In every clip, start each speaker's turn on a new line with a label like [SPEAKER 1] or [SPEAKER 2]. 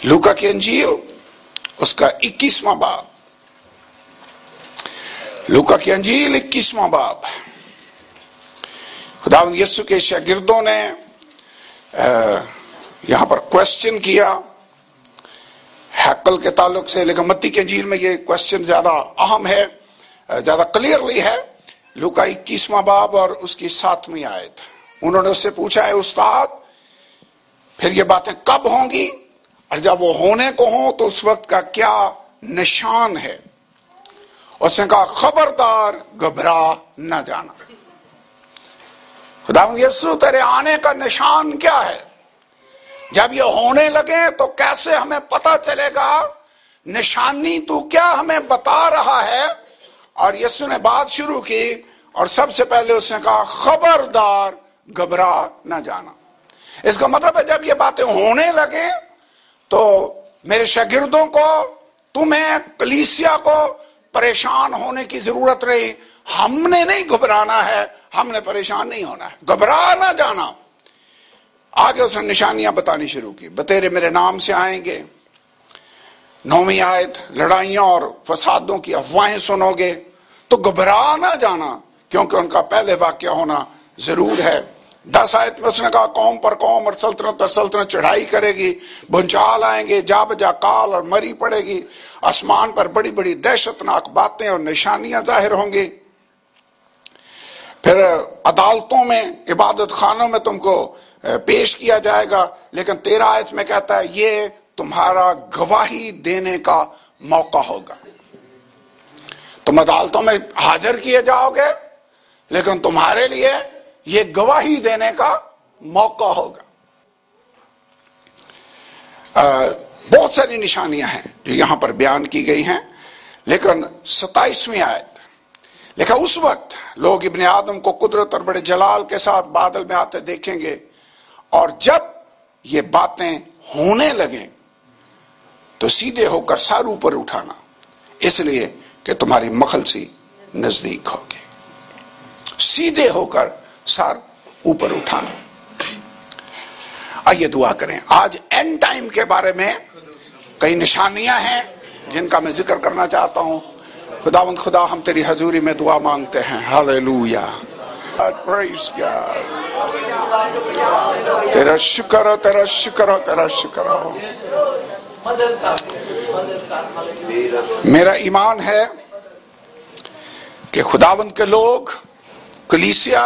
[SPEAKER 1] लूका की अंजील उसका 21वां बाब, लूका की अंजील 21वां बाब। खुदावंद यीशु के शागिर्दों ने यहां पर क्वेश्चन किया हैकल के ताल्लुक से, लेकिन मत्ती के अंजील में ये क्वेश्चन ज्यादा अहम है, ज्यादा क्लियरली है। लूका 21वां बाब और उसकी 7वीं आयत। उन्होंने उससे पूछा है, उस्ताद फिर ये बातें कब होंगी, और जब वो होने को हो तो उस वक्त का क्या निशान है? उसने कहा, खबरदार घबरा न जाना। खुदावंद यीशु तेरे आने का निशान क्या है? जब ये होने लगे तो कैसे हमें पता चलेगा? निशानी तू क्या हमें बता रहा है? और यीशु ने बात शुरू की और सबसे पहले उसने कहा, खबरदार घबरा न जाना। इसका मतलब है जब ये बातें होने लगे तो मेरे शागिर्दों को, तुम्हें, कलीसिया को परेशान होने की जरूरत नहीं। हमने नहीं घबराना है, हमने परेशान नहीं होना है, घबरा ना जाना। आगे उसने निशानियां बतानी शुरू की। बतेरे मेरे नाम से आएंगे, 9वीं आयत, लड़ाइयां और फसादों की अफवाहें सुनोगे तो घबरा ना जाना, क्योंकि उनका पहले वाक्य होना जरूर है। 10 आयत में उसने कहा, कौम पर कौम और सल्तनत पर सल्तनत चढ़ाई करेगी, भूचाल आएंगे, जा बजा काल और मरी पड़ेगी, आसमान पर बड़ी बड़ी दहशतनाक बातें और निशानियां जाहिर होंगी। फिर अदालतों में, इबादत खानों में तुमको पेश किया जाएगा। लेकिन 13 आयत में कहता है, ये तुम्हारा गवाही देने का मौका होगा। तुम अदालतों में हाजिर किए जाओगे, लेकिन तुम्हारे लिए ये गवाही देने का मौका होगा। बहुत सारी निशानियां हैं जो यहां पर बयान की गई हैं। लेकिन 27वीं आयत लिखा, उस वक्त लोग इब्ने आदम को कुदरत और बड़े जलाल के साथ बादल में आते देखेंगे, और जब ये बातें होने लगे तो सीधे होकर सर ऊपर उठाना, इसलिए कि तुम्हारी मखलसी नजदीक होगी। सीधे होकर सर ऊपर उठाना। आइए दुआ करें। आज एंड टाइम के बारे में कई निशानियां हैं जिनका मैं जिक्र करना चाहता हूं। खुदावंद खुदा, हम तेरी हजूरी में दुआ मांगते हैं। Hallelujah, praise God. तेरा शुक्र हो, तेरा शुक्र हो, तेरा शुक्र हो। मेरा ईमान है कि खुदावंद के लोग, कलीसिया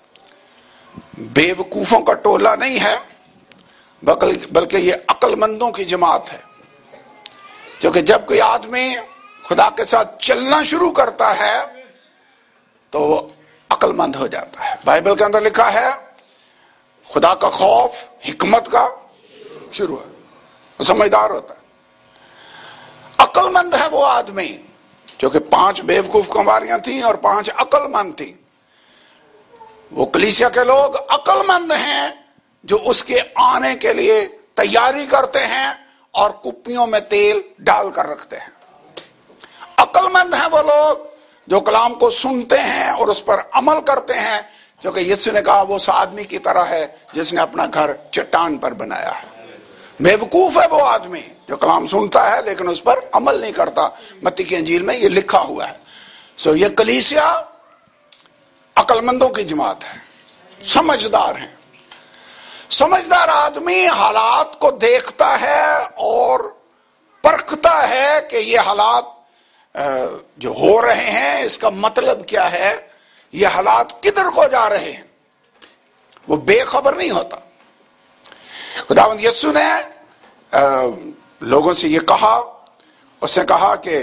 [SPEAKER 1] बेवकूफों का टोला नहीं है, बल्कि ये अक्लमंदों की जमात है। क्योंकि जब कोई आदमी खुदा के साथ चलना शुरू करता है तो वो अक्लमंद हो जाता है। बाइबल के अंदर लिखा है, खुदा का खौफ हिकमत का शुरू है, वो समझदार होता है। अक्लमंद है वो आदमी, क्योंकि 5 बेवकूफ कुंवारियां थी और 5 अक्लमंद थी। वो कलीसिया के लोग अक्लमंद हैं जो उसके आने के लिए तैयारी करते हैं और कुप्पियों में तेल डाल कर रखते हैं। अक्लमंद हैं वो लोग जो कलाम को सुनते हैं और उस पर अमल करते हैं, क्योंकि यीशु ने कहा, वो उस आदमी की तरह है जिसने अपना घर चट्टान पर बनाया है। बेवकूफ है वो आदमी जो कलाम सुनता है लेकिन उस पर अमल नहीं करता। मत्ती की अंजील में ये लिखा हुआ है। सो ये कलीसिया अक्लमंदों की जमात है, समझदार है। समझदार आदमी हालात को देखता है और परखता है कि ये हालात जो हो रहे हैं इसका मतलब क्या है, ये हालात किधर को जा रहे हैं। वो बेखबर नहीं होता। खुदावंद यीशु ने लोगों से ये कहा, उसने कहा कि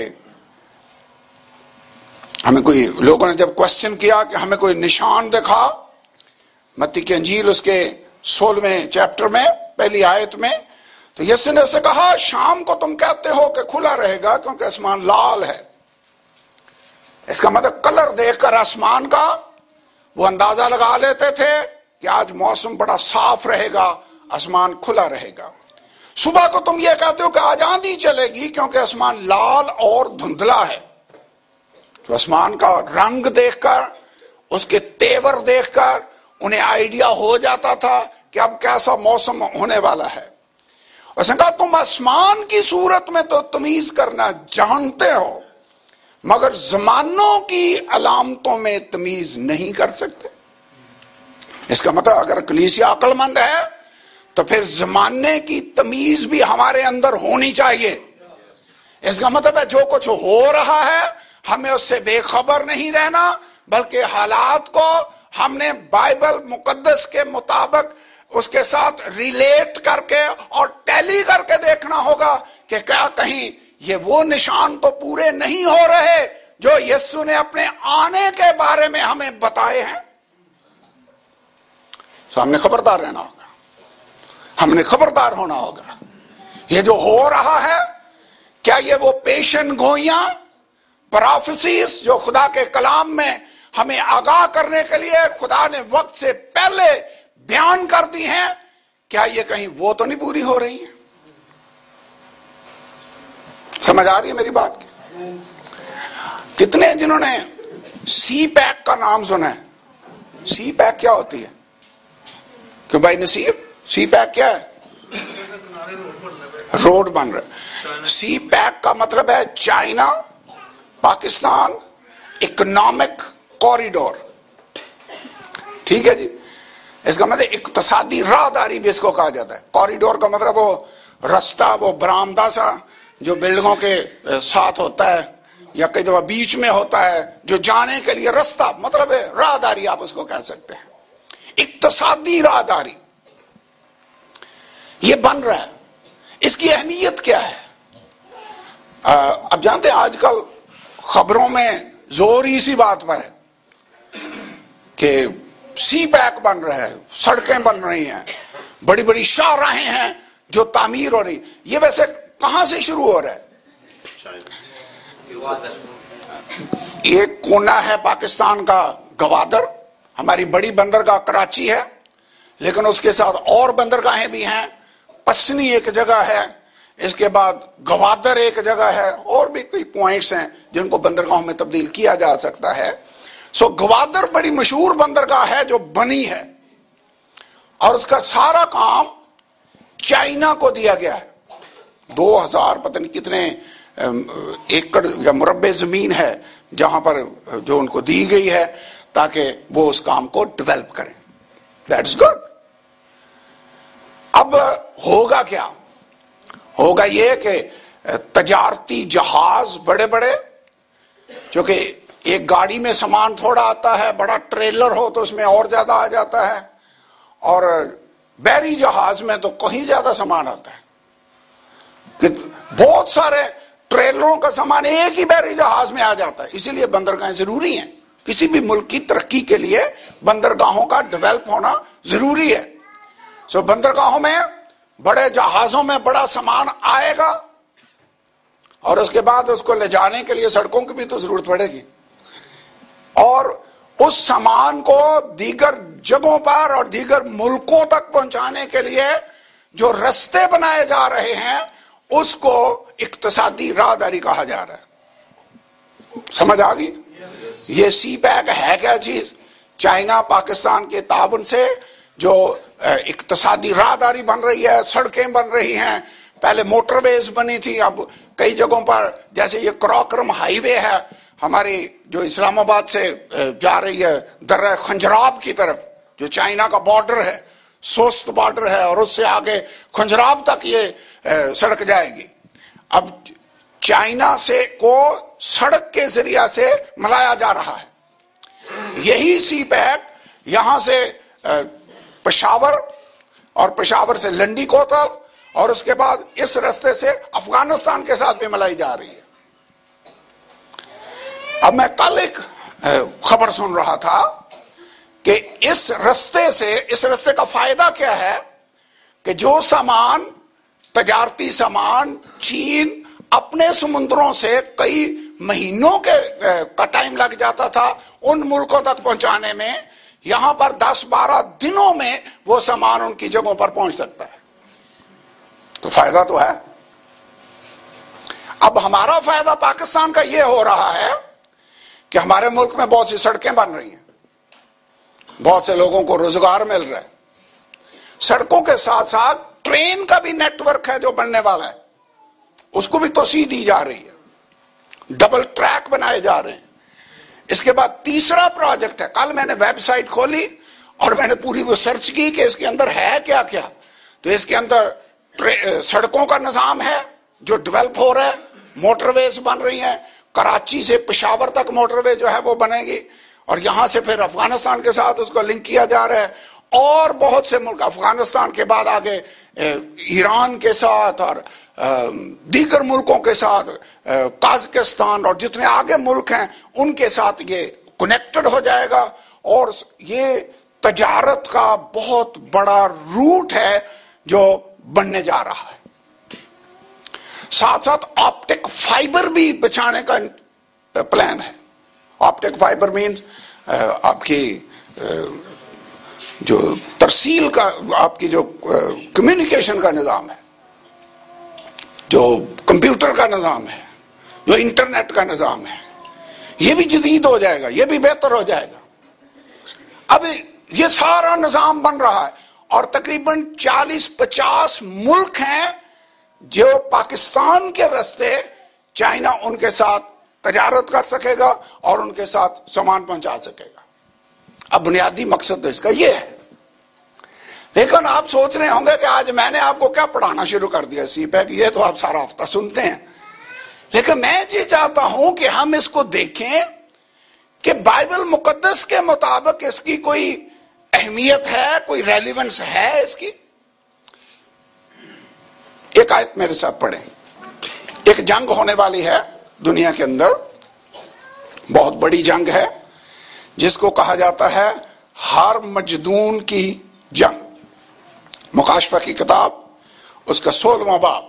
[SPEAKER 1] हमें कोई, लोगों ने जब क्वेश्चन किया कि हमें कोई निशान दिखा, मत्ती की अंजील उसके 16वें चैप्टर में पहली आयत में, तो यीशु ने उससे कहा, शाम को तुम कहते हो कि खुला रहेगा क्योंकि आसमान लाल है। इसका मतलब कलर देखकर आसमान का वो अंदाजा लगा लेते थे कि आज मौसम बड़ा साफ रहेगा, आसमान खुला रहेगा। सुबह को तुम ये कहते हो कि आज आंधी चलेगी क्योंकि आसमान लाल और धुंधला है। तो आसमान का रंग देखकर, उसके तेवर देखकर उन्हें आइडिया हो जाता था कि अब कैसा मौसम होने वाला है। اس نے کہا تم آسمان کی صورت میں تو تمیز کرنا جانتے ہو مگر زمانوں کی علامتوں میں تمیز نہیں کر سکتے. اس کا مطلب اگر کلیسیا عقل مند ہے تو پھر زمانے کی تمیز بھی ہمارے اندر ہونی چاہیے. اس کا مطلب ہے جو کچھ ہو رہا ہے ہمیں اس سے بے خبر نہیں رہنا، بلکہ حالات کو ہم نے بائبل مقدس کے مطابق اس کے ساتھ ریلیٹ کر کے اور ٹیلی کر کے دیکھنا ہوگا کہ کیا کہیں یہ وہ نشان تو پورے نہیں ہو رہے جو یسوع نے اپنے آنے کے بارے میں ہمیں بتائے ہیں. سو ہم نے خبردار رہنا ہوگا، ہم نے خبردار ہونا ہوگا. یہ جو ہو رہا ہے کیا یہ وہ پیشن گوئیاں پرافیسیز جو خدا کے کلام میں ہمیں آگاہ کرنے کے لیے خدا نے وقت سے پہلے بیان کر دی ہیں، کیا یہ کہیں وہ تو نہیں پوری ہو رہی ہیں؟ سمجھ آ رہی ہے میری بات کی؟ کتنے جنہوں نے سی پیک کا نام سنا ہے؟ سی پیک کیا ہوتی ہے؟ کہ بھائی نصیر سی پیک کیا ہے؟ روڈ بن رہا. سی پیک کا مطلب ہے چائنا پاکستان اکنامک کوریڈور. ٹھیک ہے جی. اس کا مطلب اقتصادی راہداری بھی اس کو کہا جاتا ہے. کوریڈور کا مطلب وہ رستہ، وہ برآمدہ سا جو بلڈنگوں کے ساتھ ہوتا ہے یا کئی دفعہ بیچ میں ہوتا ہے، جو جانے کے لیے رستہ، مطلب ہے راہداری، آپ اس کو کہہ سکتے ہیں. اقتصادی راہداری یہ بن رہا ہے. اس کی اہمیت کیا ہے؟ اب جانتے ہیں آج کل خبروں میں زور اسی بات پر ہے کہ سی پیک بن رہا ہے، سڑکیں بن رہی ہیں، بڑی بڑی شاہراہیں ہیں جو تعمیر ہو رہی. یہ ویسے کہاں سے شروع ہو رہا ہے؟ ایک کونا ہے پاکستان کا گوادر، ہماری بڑی بندرگاہ کراچی ہے، لیکن اس کے ساتھ اور بندرگاہیں بھی ہیں. پسنی ایک جگہ ہے، اس کے بعد گوادر ایک جگہ ہے، اور بھی کئی پوائنٹس ہیں جن کو بندرگاہوں میں تبدیل کیا جا سکتا ہے. سو گوادر بڑی مشہور بندرگاہ ہے جو بنی ہے، اور اس کا سارا کام چائنا کو دیا گیا ہے. 2000 پتہ نہیں کتنے ایکڑ یا مربع زمین ہے جہاں پر جو ان کو دی گئی ہے تاکہ وہ اس کام کو ڈیولپ کریں. That's good. اب ہوگا کیا؟ ہوگا یہ کہ تجارتی جہاز بڑے بڑے، چونکہ ایک گاڑی میں سامان تھوڑا آتا ہے، بڑا ٹریلر ہو تو اس میں اور زیادہ آ جاتا ہے، اور بحری جہاز میں تو کہیں زیادہ سامان آتا ہے. کہ بہت سارے ٹریلروں کا سامان ایک ہی بحری جہاز میں آ جاتا ہے. اسی لیے بندرگاہیں ضروری ہیں. کسی بھی ملک کی ترقی کے لیے بندرگاہوں کا ڈیولپ ہونا ضروری ہے. سو بندرگاہوں میں بڑے جہازوں میں بڑا سامان آئے گا، اور اس کے بعد اس کو لے جانے کے لیے سڑکوں کی بھی تو ضرورت پڑے گی، اور اس سامان کو دیگر جگہوں پر اور دیگر ملکوں تک پہنچانے کے لیے جو رستے بنائے جا رہے ہیں اس کو اقتصادی راہداری کہا جا رہا ہے. سمجھ آ گئی؟ یہ سی پیک ہے کیا چیز؟ چائنا پاکستان کے تعاون سے جو اقتصادی راہداری بن رہی ہے، سڑکیں بن رہی ہیں. پہلے موٹر ویز بنی تھی، اب کئی جگہوں پر جیسے یہ کراکرم ہائی وے ہے ہماری جو اسلام آباد سے جا رہی ہے درہ خنجراب کی طرف، جو چائنا کا بارڈر ہے، سوست بارڈر ہے، اور اس سے آگے خنجراب تک یہ سڑک جائے گی. اب چائنا سے کو سڑک کے ذریعہ سے ملایا جا رہا ہے. یہی سی پیک یہاں سے پشاور، اور پشاور سے لنڈی کوتل، اور اس کے بعد اس رستے سے افغانستان کے ساتھ بھی ملائی جا رہی ہے. اب میں کل ایک خبر سن رہا تھا کہ اس رستے کا فائدہ کیا ہے کہ جو سامان، تجارتی سامان چین اپنے سمندروں سے کئی مہینوں کا ٹائم لگ جاتا تھا ان ملکوں تک پہنچانے میں، یہاں پر 10-12 دنوں میں وہ سامان ان کی جگہوں پر پہنچ سکتا ہے. تو فائدہ تو ہے. اب ہمارا فائدہ پاکستان کا یہ ہو رہا ہے کہ ہمارے ملک میں بہت سی سڑکیں بن رہی ہیں، بہت سے لوگوں کو روزگار مل رہا ہے. سڑکوں کے ساتھ ساتھ ٹرین کا بھی نیٹ ورک ہے جو بننے والا ہے، اس کو بھی توسیع دی جا رہی ہے، ڈبل ٹریک بنائے جا رہے ہیں۔ اس کے بعد تیسرا پروجیکٹ ہے، کل میں نے ویب سائٹ کھولی اور میں نے پوری وہ سرچ کی کہ اس کے اندر ہے کیا کیا، تو اس کے اندر سڑکوں کا نظام ہے جو ڈیولپ ہو رہا ہے، موٹر ویز بن رہی ہیں، کراچی سے پشاور تک موٹر وے جو ہے وہ بنے گی، اور یہاں سے پھر افغانستان کے ساتھ اس کو لنک کیا جا رہا ہے، اور بہت سے ملک، افغانستان کے بعد آگے ایران کے ساتھ اور دیگر ملکوں کے ساتھ، قازقستان اور جتنے آگے ملک ہیں ان کے ساتھ یہ کنیکٹڈ ہو جائے گا، اور یہ تجارت کا بہت بڑا روٹ ہے جو بننے جا رہا ہے۔ ساتھ ساتھ آپٹک فائبر بھی بچانے کا پلان ہے۔ آپٹک فائبر مینز آپ کی جو ترسیل کا، آپ کی جو کمیونیکیشن کا نظام ہے، جو کمپیوٹر کا نظام ہے، جو انٹرنیٹ کا نظام ہے، یہ بھی جدید ہو جائے گا، یہ بھی بہتر ہو جائے گا۔ اب یہ سارا نظام بن رہا ہے، اور تقریباً 40-50 ملک ہیں جو پاکستان کے راستے چائنا ان کے ساتھ تجارت کر سکے گا اور ان کے ساتھ سامان پہنچا سکے گا۔ اب بنیادی مقصد اس کا یہ ہے۔ لیکن آپ سوچ رہے ہوں گے کہ آج میں نے آپ کو کیا پڑھانا شروع کر دیا سی پیک، یہ تو آپ سارا ہفتہ سنتے ہیں، لیکن میں یہ چاہتا ہوں کہ ہم اس کو دیکھیں کہ بائبل مقدس کے مطابق اس کی کوئی اہمیت ہے، کوئی ریلیونس ہے اس کی۔ ایک آیت میرے ساتھ پڑھیں۔ ایک جنگ ہونے والی ہے دنیا کے اندر، بہت بڑی جنگ ہے جس کو کہا جاتا ہے ہر مجدون کی جنگ۔ مکاشفہ کی کتاب اس کا 16واں باب،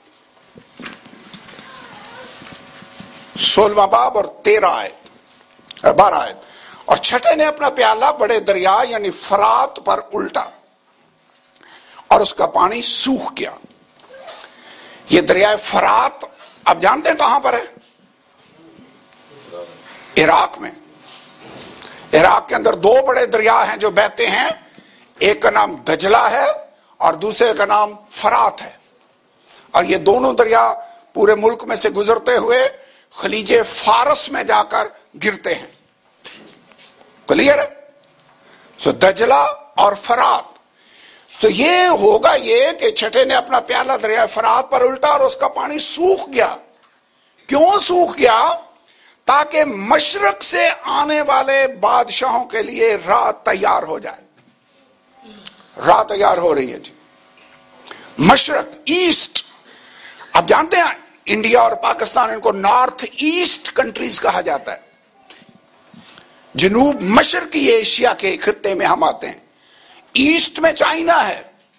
[SPEAKER 1] 16واں باب اور 12 آیت۔ اور چھٹے نے اپنا پیالہ بڑے دریا یعنی فرات پر الٹا، اور اس کا پانی سوکھ گیا۔ یہ دریائے فرات آپ جانتے ہیں کہاں پر ہے؟ عراق میں۔ عراق کے اندر 2 بڑے دریا ہیں جو بہتے ہیں، ایک کا نام دجلہ ہے اور دوسرے کا نام فرات ہے، اور یہ دونوں دریا پورے ملک میں سے گزرتے ہوئے خلیج فارس میں جا کر گرتے ہیں۔ کلیئر ہے؟ سو دجلہ اور فرات۔ تو یہ ہوگا یہ کہ چھٹے نے اپنا پیالہ دریائے فرات پر الٹا اور اس کا پانی سوکھ گیا۔ کیوں سوکھ گیا؟ تاکہ مشرق سے آنے والے بادشاہوں کے لیے راہ تیار ہو جائے۔ راہ تیار ہو رہی ہے جی، مشرق، ایسٹ۔ آپ جانتے ہیں انڈیا اور پاکستان، ان کو نارتھ ایسٹ کنٹریز کہا جاتا ہے۔ جنوب مشرقی ایشیا کے خطے میں ہم آتے ہیں۔ ایسٹ میں چائنا ہے،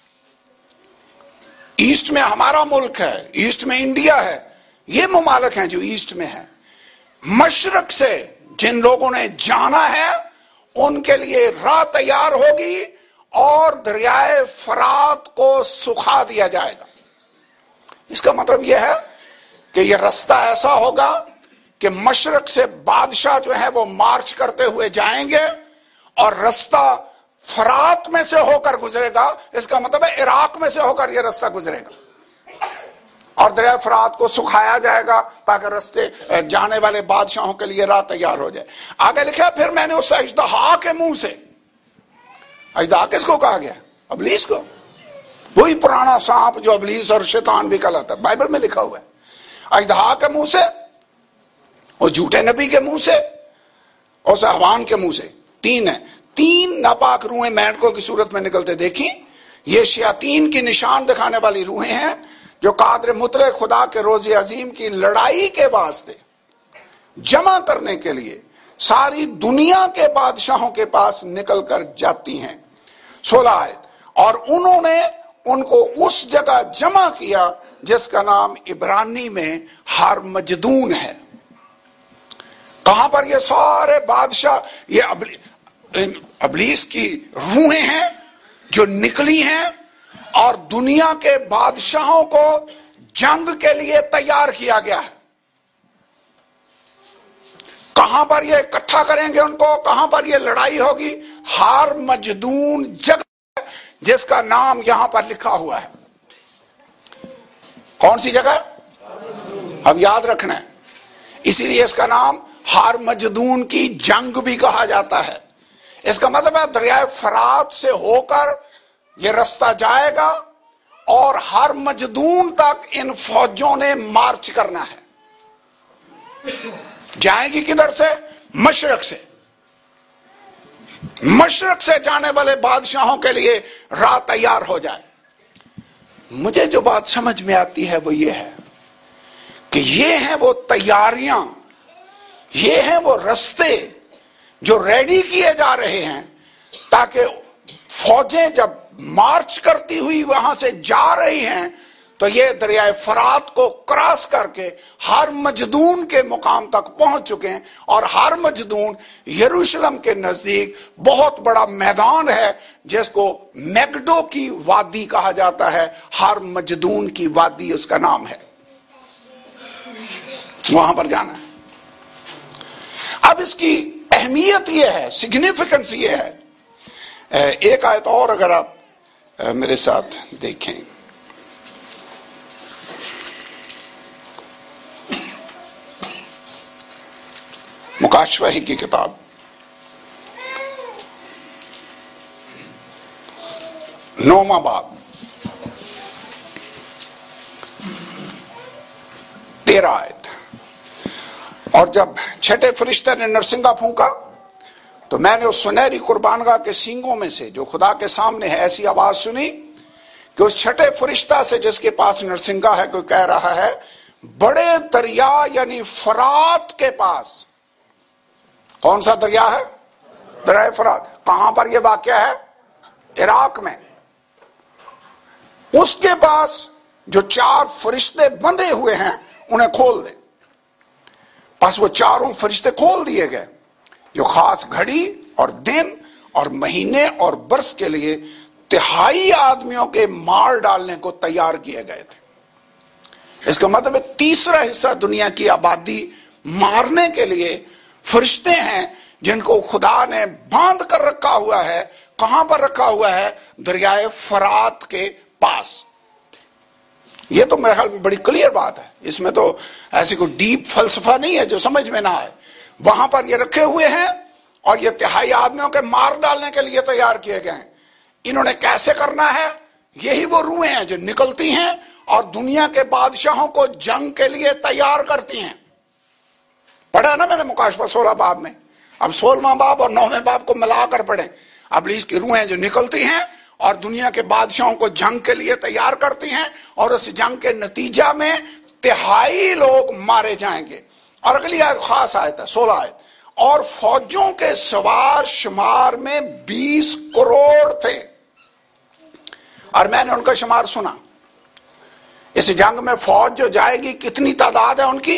[SPEAKER 1] ایسٹ میں ہمارا ملک ہے، ایسٹ میں انڈیا ہے، یہ ممالک ہیں جو ایسٹ میں ہیں۔ مشرق سے جن لوگوں نے جانا ہے ان کے لیے راہ تیار ہوگی اور دریائے فرات کو سکھا دیا جائے گا۔ اس کا مطلب یہ ہے کہ یہ رستہ ایسا ہوگا کہ مشرق سے بادشاہ جو ہے وہ مارچ کرتے ہوئے جائیں گے، اور رستہ فرات میں سے ہو کر گزرے گا۔ اس کا مطلب ہے عراق میں سے ہو کر یہ رستہ گزرے گا، اور دریائے فرات کو سکھایا جائے گا تاکہ رستے جانے والے بادشاہوں کے لیے راہ تیار ہو جائے۔ آگے لکھا پھر میں نے اس اژدہا کے منہ سے، اژدہا کس کو کہا گیا؟ ابلیس کو، وہی پرانا سانپ جو ابلیس اور شیطان بھی کہلاتا ہے، بائبل میں لکھا ہوا ہے۔ اژدہا کے منہ سے، اور جھوٹے نبی کے منہ سے، اور حوان کے منہ سے، 3 ہیں، 3 ناپاک روحیں مینڈکوں کی صورت میں نکلتے دیکھی۔ یہ شیاطین کی نشان دکھانے والی روحیں ہیں جو قادر مطلق خدا کے روز عظیم کی لڑائی کے واسطے جمع کرنے کے لیے ساری دنیا کے بادشاہوں کے پاس نکل کر جاتی ہیں۔ 16 آیت۔ اور انہوں نے ان کو اس جگہ جمع کیا جس کا نام عبرانی میں ہر مجدون ہے۔ کہاں پر یہ سارے بادشاہ، یہ ابلیس کی روحیں ہیں جو نکلی ہیں اور دنیا کے بادشاہوں کو جنگ کے لیے تیار کیا گیا ہے۔ کہاں پر یہ اکٹھا کریں گے ان کو، کہاں پر یہ لڑائی ہوگی؟ ہر مجدون جگہ جس کا نام یہاں پر لکھا ہوا ہے۔ کون سی جگہ؟ اب یاد رکھنا ہے، اسی لیے اس کا نام ہارمجدون کی جنگ بھی کہا جاتا ہے۔ اس کا مطلب ہے دریائے فرات سے ہو کر یہ رستہ جائے گا اور ہارمجدون تک ان فوجوں نے مارچ کرنا ہے۔ جائیں گی کدھر سے؟ مشرق سے۔ مشرق سے جانے والے بادشاہوں کے لیے راہ تیار ہو جائے۔ مجھے جو بات سمجھ میں آتی ہے وہ یہ ہے کہ یہ ہیں وہ تیاریاں، یہ ہیں وہ رستے جو ریڈی کیے جا رہے ہیں تاکہ فوجیں جب مارچ کرتی ہوئی وہاں سے جا رہی ہیں تو یہ دریائے فرات کو کراس کر کے ہارمجدون کے مقام تک پہنچ چکے ہیں، اور ہارمجدون یروشلم کے نزدیک بہت بڑا میدان ہے جس کو میگڈو کی وادی کہا جاتا ہے۔ ہارمجدون کی وادی اس کا نام ہے، وہاں پر جانا ہے۔ اب اس کی اہمیت یہ ہے، سگنیفیکنس یہ ہے، ایک آیت اور اگر آپ میرے ساتھ دیکھیں، مکاشفہ کی کتاب 9واں باب 13 آیت۔ اور جب چھٹے فرشتے نے نرسنگا پھونکا تو میں نے اس سنہری قربانگاہ کے سینگوں میں سے جو خدا کے سامنے ہے ایسی آواز سنی کہ اس چھٹے فرشتہ سے جس کے پاس نرسنگا ہے کوئی کہہ رہا ہے، بڑے دریا یعنی فرات کے پاس۔ کون سا دریا ہے؟ دریائے فرات۔ کہاں پر یہ واقع ہے؟ عراق میں۔ اس کے پاس جو 4 فرشتے بندھے ہوئے ہیں انہیں کھول دے۔ پس وہ چاروں فرشتے کھول دیے گئے جو خاص گھڑی اور دن اور مہینے اور برس کے لیے 3/4 آدمیوں کے مار ڈالنے کو تیار کیے گئے تھے۔ اس کا مطلب ہے تیسرا حصہ دنیا کی آبادی مارنے کے لیے فرشتے ہیں جن کو خدا نے باندھ کر رکھا ہوا ہے۔ کہاں پر رکھا ہوا ہے؟ دریائے فرات کے پاس۔ یہ تو میرے خیال میں بڑی کلیئر بات ہے، اس میں تو ایسی کوئی ڈیپ فلسفہ نہیں ہے جو سمجھ میں نہ آئے۔ وہاں پر یہ رکھے ہوئے ہیں اور یہ 3/4 آدمیوں کے مار ڈالنے کے لیے تیار کیے گئے ہیں۔ انہوں نے کیسے کرنا ہے؟ یہی وہ روحیں ہیں جو نکلتی ہیں اور دنیا کے بادشاہوں کو جنگ کے لیے تیار کرتی ہیں۔ پڑھا نا میں نے مکاشفہ 16 باب میں، اب 16واں باب اور 9ویں باب کو ملا کر پڑھیں۔ ابلیس کی روحیں جو نکلتی ہیں اور دنیا کے بادشاہوں کو جنگ کے لیے تیار کرتی ہیں، اور اس جنگ کے نتیجہ میں 3/4 لوگ مارے جائیں گے۔ اور اگلی آیت خاص آیت ہے، 16 آیت۔ اور فوجوں کے سوار شمار میں 20 کروڑ تھے، اور میں نے ان کا شمار سنا۔ اس جنگ میں فوج جو جائے گی کتنی تعداد ہے ان کی؟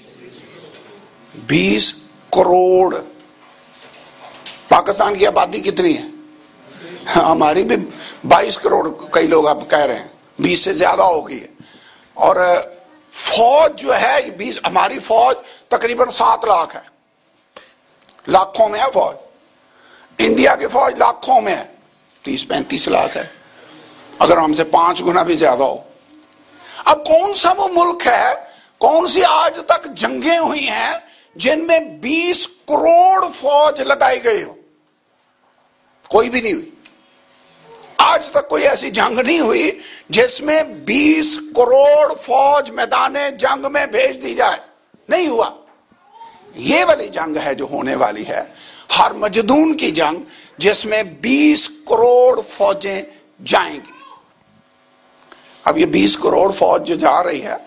[SPEAKER 1] 20 کروڑ۔ پاکستان کی آبادی کتنی ہے؟ ہماری بھی 22 کروڑ کئی لوگ اب کہہ رہے ہیں، 20 سے زیادہ ہو گئی ہے۔ اور فوج جو ہے 20، ہماری فوج تقریباً 7 لاکھ ہے، لاکھوں میں ہے فوج۔ انڈیا کی فوج لاکھوں میں ہے، 30-35 لاکھ ہے، اگر ہم سے 5 گنا بھی زیادہ ہو۔ اب کون سا وہ ملک ہے، کون سی آج تک جنگیں ہوئی ہیں جن میں 20 کروڑ فوج لگائی گئی ہو؟ کوئی بھی نہیں ہوئی۔ آج تک کوئی ایسی جنگ نہیں ہوئی جس میں 20 کروڑ فوج میدان جنگ میں بھیج دی جائے، نہیں ہوا۔ یہ والی جنگ ہے جو ہونے والی ہے، ہارمجدون کی جنگ، جس میں 20 کروڑ فوجیں جائیں گی۔ اب یہ 20 کروڑ فوج جو جا رہی ہے،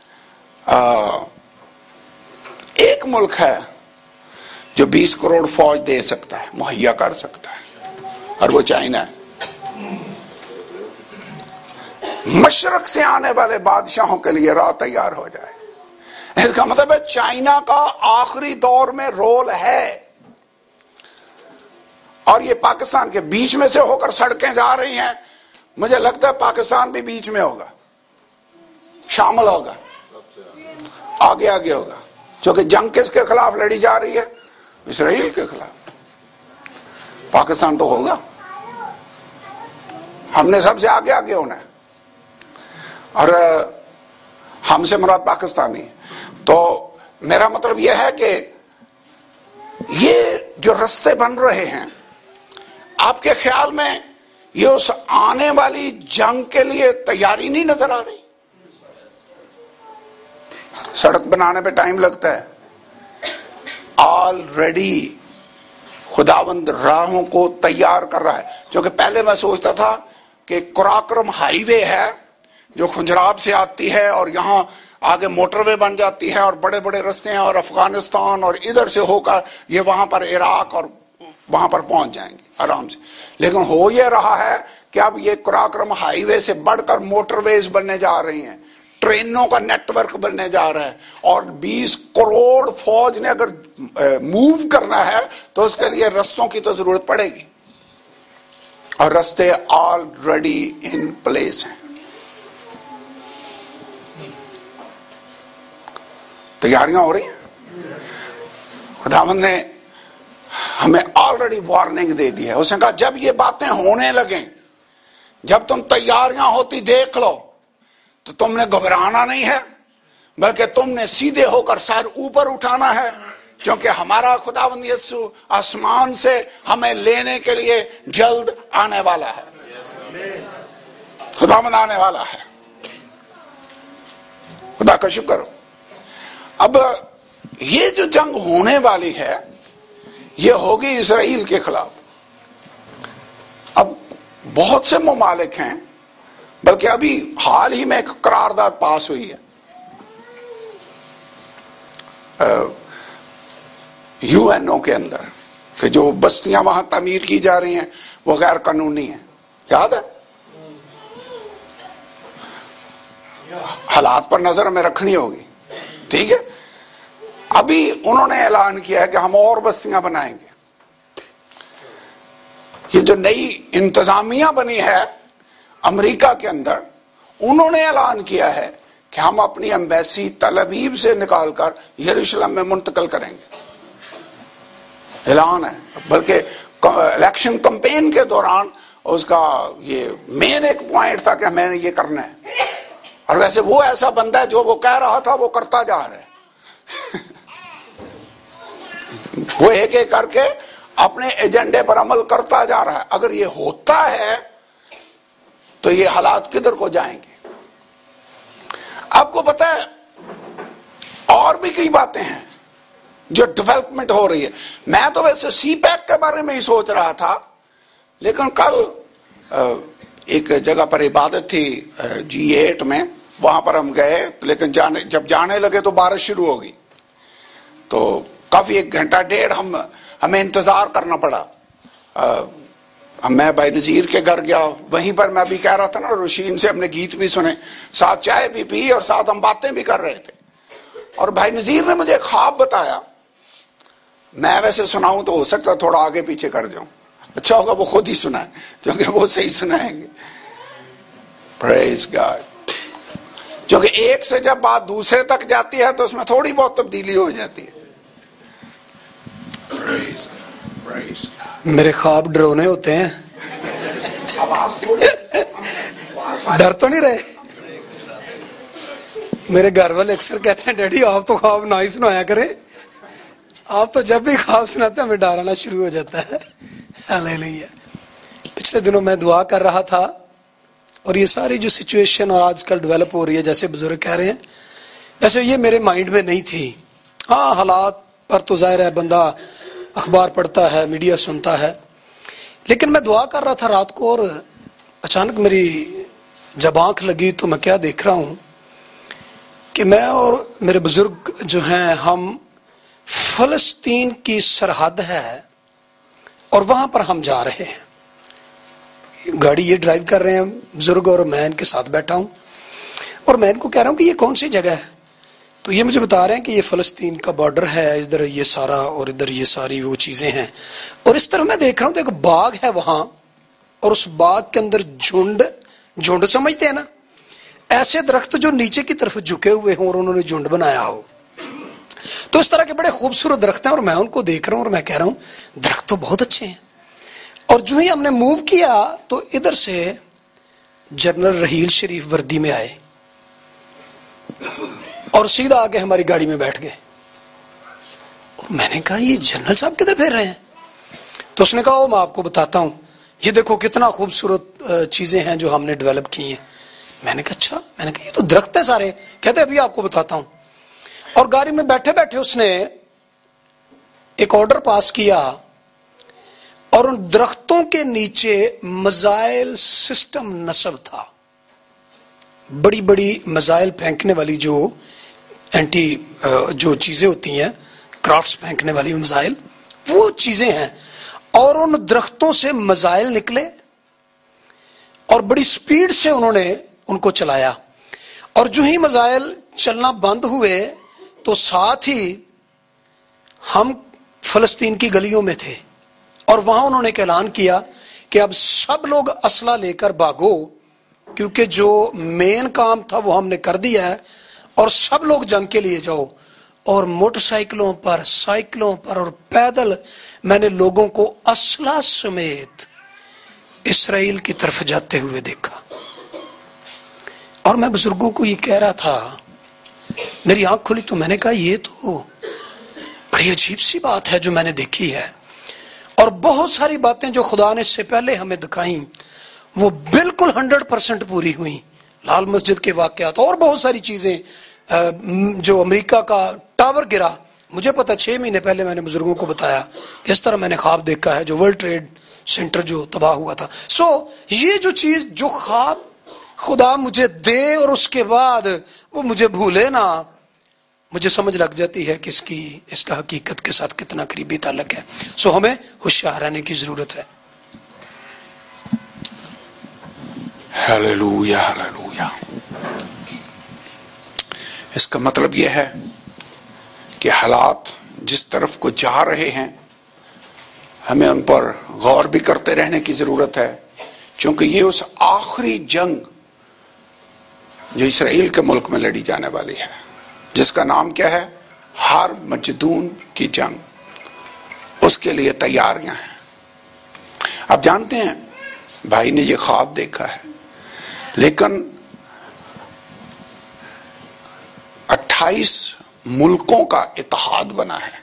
[SPEAKER 1] ایک ملک ہے جو 20 کروڑ فوج دے سکتا ہے، مہیا کر سکتا ہے، اور وہ چائنا ہے۔ مشرق سے آنے والے بادشاہوں کے لیے راہ تیار ہو جائے۔ اس کا مطلب ہے چائنا کا آخری دور میں رول ہے، اور یہ پاکستان کے بیچ میں سے ہو کر سڑکیں جا رہی ہیں۔ مجھے لگتا ہے پاکستان بھی بیچ میں ہوگا، شامل ہوگا، آگے آگے ہوگا، کیونکہ جنگ کس کے خلاف لڑی جا رہی ہے؟ اسرائیل کے خلاف۔ پاکستان تو ہوگا، ہم نے سب سے آگے آگے ہونا ہے۔ اور ہم سے مراد پاکستانی. تو میرا مطلب یہ ہے کہ یہ جو رستے بن رہے ہیں، آپ کے خیال میں یہ اس آنے والی جنگ کے لیے تیاری نہیں نظر آ رہی؟ سڑک بنانے پہ ٹائم لگتا ہے، آلریڈی خداوند راہوں کو تیار کر رہا ہے. کیونکہ پہلے میں سوچتا تھا کہ قراقرم ہائی وے ہے جو خنجراب سے آتی ہے اور یہاں آگے موٹر وے بن جاتی ہے اور بڑے بڑے رستے ہیں اور افغانستان اور ادھر سے ہو کر یہ وہاں پر عراق اور وہاں پر پہنچ جائیں گے آرام سے. لیکن ہو یہ رہا ہے کہ اب یہ قراقرم ہائی وے سے بڑھ کر موٹر ویز بننے جا رہی ہیں، ٹرینوں کا نیٹ ورک بننے جا رہا ہے، اور 20 کروڑ فوج نے اگر موو کرنا ہے تو اس کے لیے رستوں کی تو ضرورت پڑے گی، اور رستے آلریڈی ان پلیس ہیں. تیاریاں ہو رہی ہیں. خداوند نے ہمیں آلریڈی وارننگ دے دی ہے. اس نے کہا جب یہ باتیں ہونے لگیں، جب تم تیاریاں ہوتی دیکھ لو تو تم نے گھبرانا نہیں ہے، بلکہ تم نے سیدھے ہو کر سر اوپر اٹھانا ہے، کیونکہ ہمارا خداوند یسوع آسمان سے ہمیں لینے کے لیے جلد آنے والا ہے. خداوند آنے والا ہے. خدا کا شکر ہو. اب یہ جو جنگ ہونے والی ہے یہ ہوگی اسرائیل کے خلاف. اب بہت سے ممالک ہیں، بلکہ ابھی حال ہی میں ایک قرارداد پاس ہوئی ہے UN کے اندر کہ جو بستیاں وہاں تعمیر کی جا رہی ہیں وہ غیر قانونی ہیں. یاد ہے؟ حالات پر نظر ہمیں رکھنی ہوگی. ٹھیک ہے. ابھی انہوں نے اعلان کیا ہے کہ ہم اور بستیاں بنائیں گے. یہ جو نئی انتظامیہ بنی ہے امریکہ کے اندر، انہوں نے اعلان کیا ہے کہ ہم اپنی ایمبیسی تل ابیب سے نکال کر یروشلم میں منتقل کریں گے. اعلان ہے. بلکہ الیکشن کمپین کے دوران اس کا یہ مین ایک پوائنٹ تھا کہ ہمیں یہ کرنا ہے. اور ویسے وہ ایسا بندہ ہے جو وہ کہہ رہا تھا وہ کرتا جا رہا ہے. وہ ایک ایک کر کے اپنے ایجنڈے پر عمل کرتا جا رہا ہے. اگر یہ ہوتا ہے تو یہ حالات کدھر کو جائیں گے؟ آپ کو پتا ہے اور بھی کئی باتیں ہیں جو ڈیولپمنٹ ہو رہی ہے. میں تو ویسے سی پیک کے بارے میں ہی سوچ رہا تھا، لیکن کل ایک جگہ پر عبادت تھی G8 میں، وہاں پر ہم گئے، لیکن جب جانے لگے تو بارش شروع ہو گئی، تو کافی 1 گھنٹہ 1.5 ہمیں انتظار کرنا پڑا. میں بھائی نذیر کے گھر گیا، وہیں پر میں بھی کہہ رہا تھا نا، روشین سے ہم نے گیت بھی سنے، ساتھ چائے بھی پی اور ساتھ ہم باتیں بھی کر رہے تھے. اور بھائی نذیر نے مجھے خواب بتایا. میں ویسے سناؤں تو ہو سکتا تھوڑا آگے پیچھے کر جاؤں، اچھا ہوگا وہ خود ہی سنائیں کیونکہ وہ صحیح سنائیں گے. Praise God. کیونکہ ایک سے جب بات دوسرے تک جاتی ہے تو اس میں تھوڑی بہت تبدیلی ہو جاتی ہے.
[SPEAKER 2] میرے خواب ڈرونے ہوتے ہیں. ڈر تو نہیں رہے؟ میرے گھر والے اکثر کہتے ہیں ڈیڈی آپ تو خواب نہ ہی سنایا کریں، آپ تو جب بھی خواب سناتے ہیں ہمیں ڈر آنا شروع ہو جاتا ہے. ہاللیلویا. پچھلے دنوں میں دعا کر رہا تھا، اور یہ ساری جو سچویشن اور آج کل ڈیولپ ہو رہی ہے جیسے بزرگ کہہ رہے ہیں، ویسے یہ میرے مائنڈ میں نہیں تھی. ہاں حالات پر تو ظاہر ہے بندہ اخبار پڑھتا ہے، میڈیا سنتا ہے، لیکن میں دعا کر رہا تھا رات کو، اور اچانک میری جب آنکھ لگی تو میں کیا دیکھ رہا ہوں کہ میں اور میرے بزرگ جو ہیں ہم فلسطین کی سرحد ہے اور وہاں پر ہم جا رہے ہیں. گاڑی یہ ڈرائیو کر رہے ہیں بزرگ اور میں ان کے ساتھ بیٹھا ہوں، اور میں ان کو کہہ رہا ہوں کہ یہ کون سی جگہ ہے؟ تو یہ مجھے بتا رہے ہیں کہ یہ فلسطین کا بارڈر ہے، ادھر یہ سارا اور ادھر یہ ساری وہ چیزیں ہیں. اور اس طرح میں دیکھ رہا ہوں تو ایک باغ ہے وہاں، اور اس باغ کے اندر جھنڈ سمجھتے ہیں نا، ایسے درخت جو نیچے کی طرف جھکے ہوئے ہوں اور انہوں نے جھنڈ بنایا ہو. تو اس طرح کے بڑے خوبصورت درخت ہیں، اور میں ان کو دیکھ رہا ہوں اور میں کہہ رہا ہوں درخت تو بہت اچھے ہیں. اور جو ہی ہم نے موو کیا تو ادھر سے جنرل رحیل شریف وردی میں آئے. اور سیدھا آ کے ہماری گاڑی میں بیٹھ گئے. اور میں نے کہا یہ جنرل صاحب کدھر پھر رہے ہیں؟ تو اس نے کہا میں آپ کو بتاتا ہوں، یہ دیکھو کتنا خوبصورت چیزیں ہیں جو ہم نے ڈیولپ کی ہیں. میں نے کہا اچھا؟ میں نے کہا یہ تو درخت ہے سارے. کہتے ابھی آپ کو بتاتا ہوں. اور گاڑی میں بیٹھے بیٹھے اس نے ایک آرڈر پاس کیا، اور ان درختوں کے نیچے میزائل سسٹم نصب تھا. بڑی بڑی میزائل پھینکنے والی جو چیزیں ہوتی ہیں، کرافٹس پھینکنے والی میزائل، وہ چیزیں ہیں. اور ان درختوں سے میزائل نکلے اور بڑی سپیڈ سے انہوں نے ان کو چلایا. اور جو ہی میزائل چلنا بند ہوئے تو ساتھ ہی ہم فلسطین کی گلیوں میں تھے، اور وہاں انہوں نے ایک اعلان کیا کہ اب سب لوگ اسلحہ لے کر بھاگو، کیونکہ جو مین کام تھا وہ ہم نے کر دیا ہے، اور سب لوگ جنگ کے لیے جاؤ. اور موٹر سائیکلوں پر، سائیکلوں پر اور پیدل میں نے لوگوں کو اسلحہ سمیت اسرائیل کی طرف جاتے ہوئے دیکھا. اور میں بزرگوں کو یہ کہہ رہا تھا، میری آنکھ کھلی تو میں نے کہا یہ تو بڑی عجیب سی بات ہے جو میں نے دیکھی ہے. اور بہت ساری باتیں جو خدا نے اس سے پہلے ہمیں دکھائیں وہ بالکل 100% پوری ہوئی. لال مسجد کے واقعات اور بہت ساری چیزیں، جو امریکہ کا ٹاور گرا، مجھے پتا 6 مہینے پہلے میں نے بزرگوں کو بتایا کہ اس طرح میں نے خواب دیکھا ہے، جو ورلڈ ٹریڈ سینٹر جو تباہ ہوا تھا. یہ جو چیز، جو خواب خدا مجھے دے اور اس کے بعد وہ مجھے بھولے نا، مجھے سمجھ لگ جاتی ہے کہ اس کا حقیقت کے ساتھ کتنا قریبی تعلق ہے. ہمیں ہوشیار رہنے کی ضرورت ہے.
[SPEAKER 1] Hallelujah hallelujah. اس کا مطلب یہ ہے کہ حالات جس طرف کو جا رہے ہیں ہمیں ان پر غور بھی کرتے رہنے کی ضرورت ہے، چونکہ یہ اس آخری جنگ جو اسرائیل کے ملک میں لڑی جانے والی ہے، جس کا نام کیا ہے؟ ہر مجدون کی جنگ. اس کے لیے تیاریاں ہیں. آپ جانتے ہیں بھائی نے یہ خواب دیکھا ہے، لیکن 28 ملکوں کا اتحاد بنا ہے.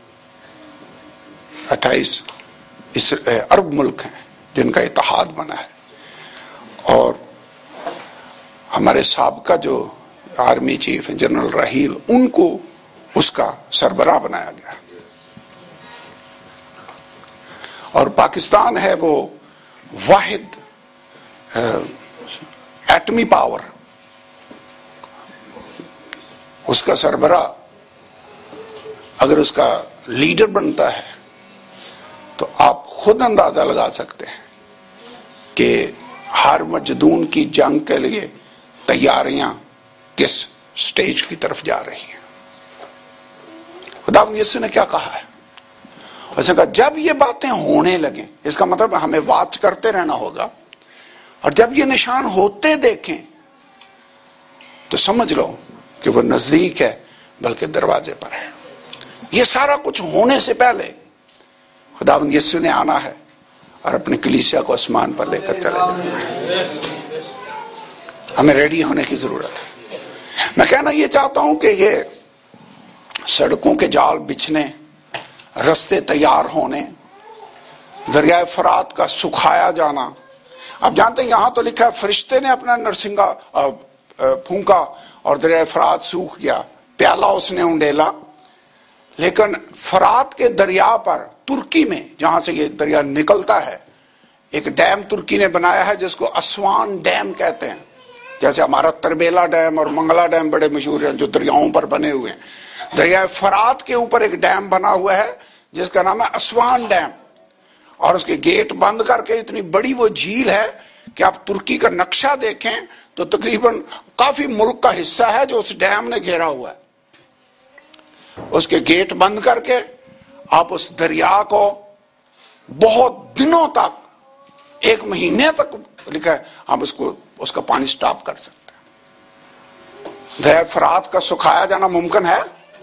[SPEAKER 1] 28 عرب ملک ہیں جن کا اتحاد بنا ہے. اور ہمارے سابقہ جو آرمی چیف جنرل راحیل، ان کو اس کا سربراہ بنایا گیا. اور پاکستان ہے وہ واحد ایٹمی پاور، اس کا سربراہ اگر اس کا لیڈر بنتا ہے تو آپ خود اندازہ لگا سکتے ہیں کہ ہر مجدون کی جنگ کے لیے تیاریاں کس سٹیج کی طرف جا رہی ہیں. خداوند یسوع نے کیا کہا ہے؟ اس نے کہا جب یہ باتیں ہونے لگیں، اس کا مطلب ہمیں واچ کرتے رہنا ہوگا، اور جب یہ نشان ہوتے دیکھیں تو سمجھ لو کہ وہ نزدیک ہے، بلکہ دروازے پر ہے. یہ سارا کچھ ہونے سے پہلے خداوند یسوع نے آنا ہے اور اپنی کلیسیا کو آسمان پر لے کر چلے جانا. ہمیں ریڈی ہونے کی ضرورت ہے. میں کہنا یہ چاہتا ہوں کہ یہ سڑکوں کے جال بچھنے، رستے تیار ہونے، دریائے فرات کا سکھایا جانا. آپ جانتے ہیں یہاں تو لکھا ہے فرشتے نے اپنا نرسنگا پھونکا اور دریائے فرات سوکھ گیا، پیالہ اس نے انڈیلا. لیکن فرات کے دریا پر ترکی میں جہاں سے یہ دریا نکلتا ہے، ایک ڈیم ترکی نے بنایا ہے جس کو اسوان ڈیم کہتے ہیں. جیسے ہمارا تربیلا ڈیم اور منگلا ڈیم بڑے مشہور ہیں جو دریاؤں پر بنے ہوئے ہیں. دریائے فرات کے اوپر ایک ڈیم بنا ہوا ہے جس کا نام ہے اسوان ڈیم، اور اس کے گیٹ بند کر کے اتنی بڑی وہ جھیل ہے کہ آپ ترکی کا نقشہ دیکھیں تو تقریباً کافی ملک کا حصہ ہے جو اس ڈیم نے گھیرا ہوا ہے. اس کے گیٹ بند کر کے آپ اس دریا کو بہت دنوں تک، 1 مہینے تک لکھا ہے، ہم اس کا پانی سٹاپ کر سکتے ہیں. دریائے فرات کا سکھایا جانا ممکن ہے،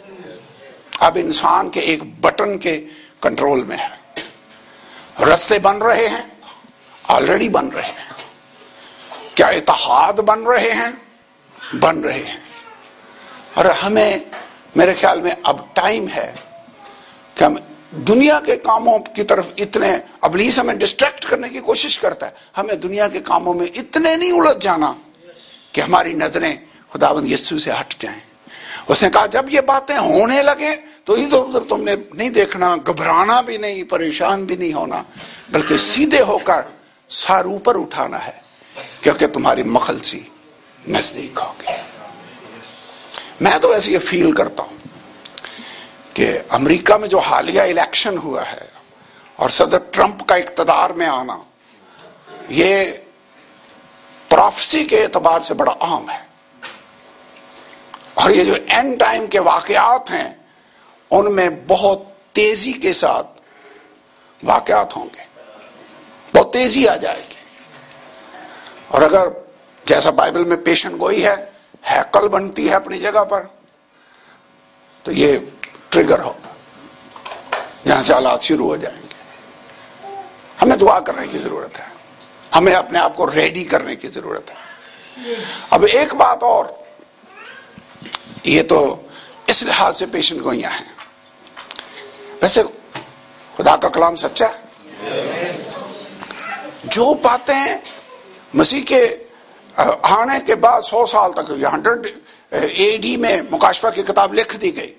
[SPEAKER 1] اب انسان کے ایک بٹن کے کنٹرول میں ہے. رستے بن رہے ہیں، آلریڈی بن رہے ہیں. کیا اتحاد بن رہے ہیں؟ بن رہے ہیں. اور ہمیں میرے خیال میں اب ٹائم ہے کہ ہم دنیا کے کاموں کی طرف اتنے، ابلیس ہمیں ڈسٹریکٹ کرنے کی کوشش کرتا ہے، ہمیں دنیا کے کاموں میں اتنے نہیں الجھ جانا کہ ہماری نظریں خداوند یسوع سے ہٹ جائیں۔ اس نے کہا جب یہ باتیں ہونے لگیں تو ادھر ادھر تم نے نہیں دیکھنا، گھبرانا بھی نہیں، پریشان بھی نہیں ہونا، بلکہ سیدھے ہو کر سر اوپر اٹھانا ہے، کیونکہ تمہاری مخلصی نزدیک ہوگی۔ میں تو ایسے یہ فیل کرتا ہوں کہ امریکہ میں جو حالیہ الیکشن ہوا ہے اور صدر ٹرمپ کا اقتدار میں آنا، یہ پروفیسی کے اعتبار سے بڑا اہم ہے، اور یہ جو اینڈ ٹائم کے واقعات ہیں ان میں بہت تیزی کے ساتھ واقعات ہوں گے، بہت تیزی آ جائے گی، اور اگر جیسا بائبل میں پیشن گوئی ہے، ہیکل بنتی ہے اپنی جگہ پر، تو یہ ٹریگر ہوگا جہاں سے حالات شروع ہو جائیں گے۔ ہمیں دعا کرنے کی ضرورت ہے، ہمیں اپنے آپ کو ریڈی کرنے کی ضرورت ہے۔ اب ایک بات اور، یہ تو اس لحاظ سے پیشن گوئیاں ہیں، ویسے خدا کا کلام سچا ہے۔ جو باتیں مسیح کے آنے کے بعد 100 سال تک، 100 AD میں مکاشفہ کی کتاب لکھ دی گئی،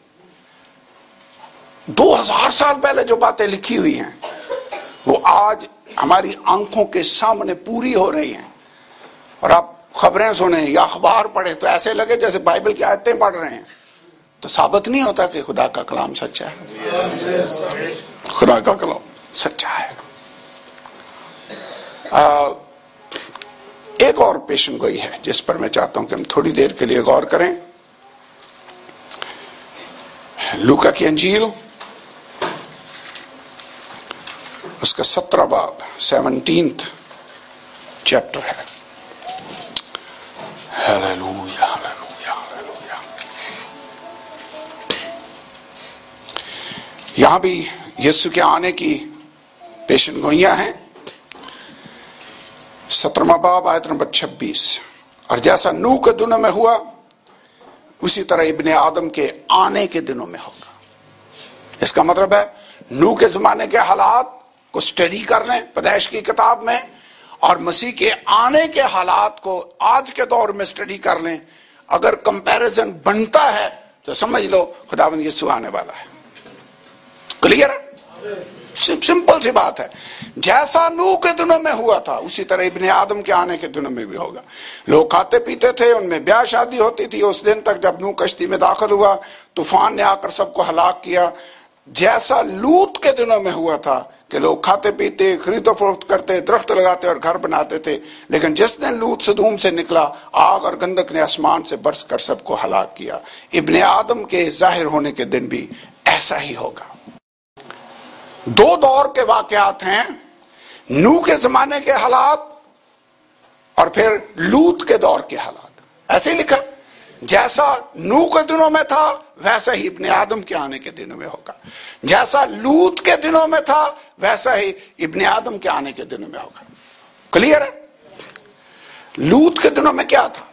[SPEAKER 1] 2000 سال پہلے جو باتیں لکھی ہوئی ہیں وہ آج ہماری آنکھوں کے سامنے پوری ہو رہی ہیں، اور آپ خبریں سنیں یا اخبار پڑھیں تو ایسے لگے جیسے بائبل کی آیتیں پڑھ رہے ہیں، تو ثابت نہیں ہوتا کہ خدا کا کلام سچا ہے۔ خدا کا کلام سچا ہے۔ ایک اور پیشن گوئی ہے جس پر میں چاہتا ہوں کہ ہم تھوڑی دیر کے لیے غور کریں۔ لوکا کی انجیل اس کا 17 باب 17 چیپٹر ہے۔ ہلیلویا ہلیلویا ہلیلویا۔ یہاں بھی یسوع کے آنے کی پیشن گوئیاں ہیں۔ 17واں باب آیت نمبر 26، اور جیسا نوح کے دنوں میں ہوا اسی طرح ابن آدم کے آنے کے دنوں میں ہوگا۔ اس کا مطلب ہے نوح کے زمانے کے حالات کو سٹڈی کر لیں پیدائش کی کتاب میں، اور مسیح کے آنے کے حالات کو آج کے دور میں سٹڈی کر لیں۔ اگر کمپیریزن بنتا ہے تو سمجھ لو خداوند یسوع آنے والا ہے۔ کلیئر؟ سمپل سی بات ہے، جیسا نوح کے دنوں میں ہوا تھا اسی طرح ابن آدم کے آنے کے دنوں میں بھی ہوگا۔ لوگ کھاتے پیتے تھے، ان میں بیاہ شادی ہوتی تھی، اس دن تک جب نوح کشتی میں داخل ہوا، طوفان نے آ کر سب کو ہلاک کیا۔ جیسا لوط کے دنوں میں ہوا تھا کہ لوگ کھاتے پیتے، خرید و فروخت کرتے، درخت لگاتے اور گھر بناتے تھے، لیکن جس دن لوط سدوم سے نکلا، آگ اور گندک نے آسمان سے برس کر سب کو ہلاک کیا۔ ابن آدم کے ظاہر ہونے کے دن بھی ایسا ہی ہوگا۔ دو دور کے واقعات ہیں، نوح کے زمانے کے حالات اور پھر لوط کے دور کے حالات۔ ایسے ہی لکھا، جیسا نوح کے دنوں میں تھا ویسا ہی ابن آدم کے آنے کے دنوں میں ہوگا، جیسا لوط کے دنوں میں تھا ویسا ہی ابن آدم کے آنے کے دنوں میں ہوگا۔ کلیئر ہے؟ لوط کے دنوں میں کیا تھا؟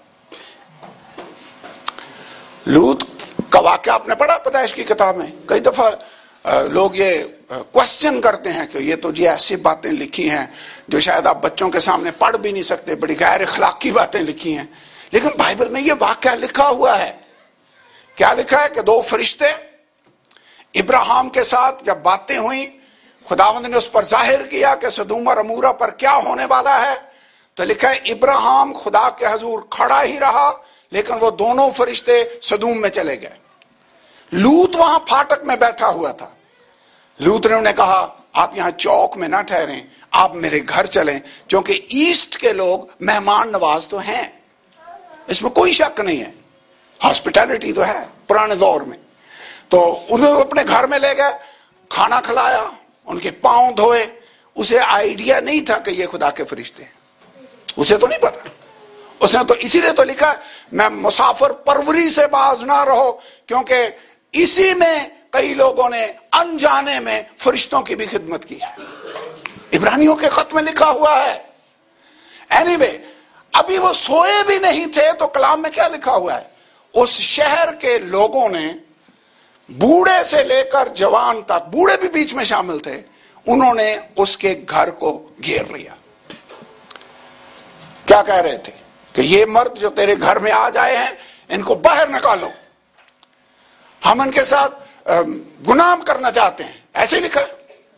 [SPEAKER 1] لوط کا واقعہ آپ نے پڑھا پیدائش کی کتاب میں؟ کئی دفعہ لوگ یہ کوشچن کرتے ہیں کہ یہ تو جی ایسی باتیں لکھی ہیں جو شاید آپ بچوں کے سامنے پڑھ بھی نہیں سکتے، بڑی غیر اخلاقی باتیں لکھی ہیں، لیکن بائبل میں یہ واقعہ لکھا ہوا ہے۔ کیا لکھا ہے کہ دو فرشتے ابراہیم کے ساتھ جب باتیں ہوئیں، خداوند نے اس پر ظاہر کیا کہ سدوم اور عمورہ پر کیا ہونے والا ہے، تو لکھا ہے ابراہیم خدا کے حضور کھڑا ہی رہا، لیکن وہ دونوں فرشتے سدوم میں چلے گئے۔ لوط وہاں پھاٹک میں بیٹھا ہوا تھا۔ لوط نے انہیں کہا آپ یہاں چوک میں نہ ٹھہریں، آپ میرے گھر چلیں، کیونکہ ایسٹ کے لوگ مہمان نواز تو ہیں، اس میں کوئی شک نہیں ہے، ہاسپٹیلٹی تو ہے پرانے دور میں۔ تو انہیں اپنے گھر میں لے گئے، کھانا کھلایا، ان کے پاؤں دھوئے۔ اسے آئیڈیا نہیں تھا کہ یہ خدا کے فرشتے ہیں، اسے تو نہیں پتا۔ اس نے تو اسی لیے تو لکھا میں مسافر پروری سے باز نہ رہو، کیونکہ اسی میں کئی لوگوں نے انجانے میں فرشتوں کی بھی خدمت کی ہے۔ عبرانیوں کے خط میں لکھا ہوا ہے۔ اینی وے، ابھی وہ سوئے بھی نہیں تھے تو کلام میں کیا لکھا ہوا ہے؟ اس شہر کے لوگوں نے بوڑھے سے لے کر جوان تک، بوڑھے بھی بیچ میں شامل تھے، انہوں نے اس کے گھر کو گھیر لیا۔ کیا کہہ رہے تھے کہ یہ مرد جو تیرے گھر میں آ جائے ہیں ان کو باہر نکالو، ہم ان کے ساتھ گناہ کرنا چاہتے ہیں، ایسے لکھا ہے۔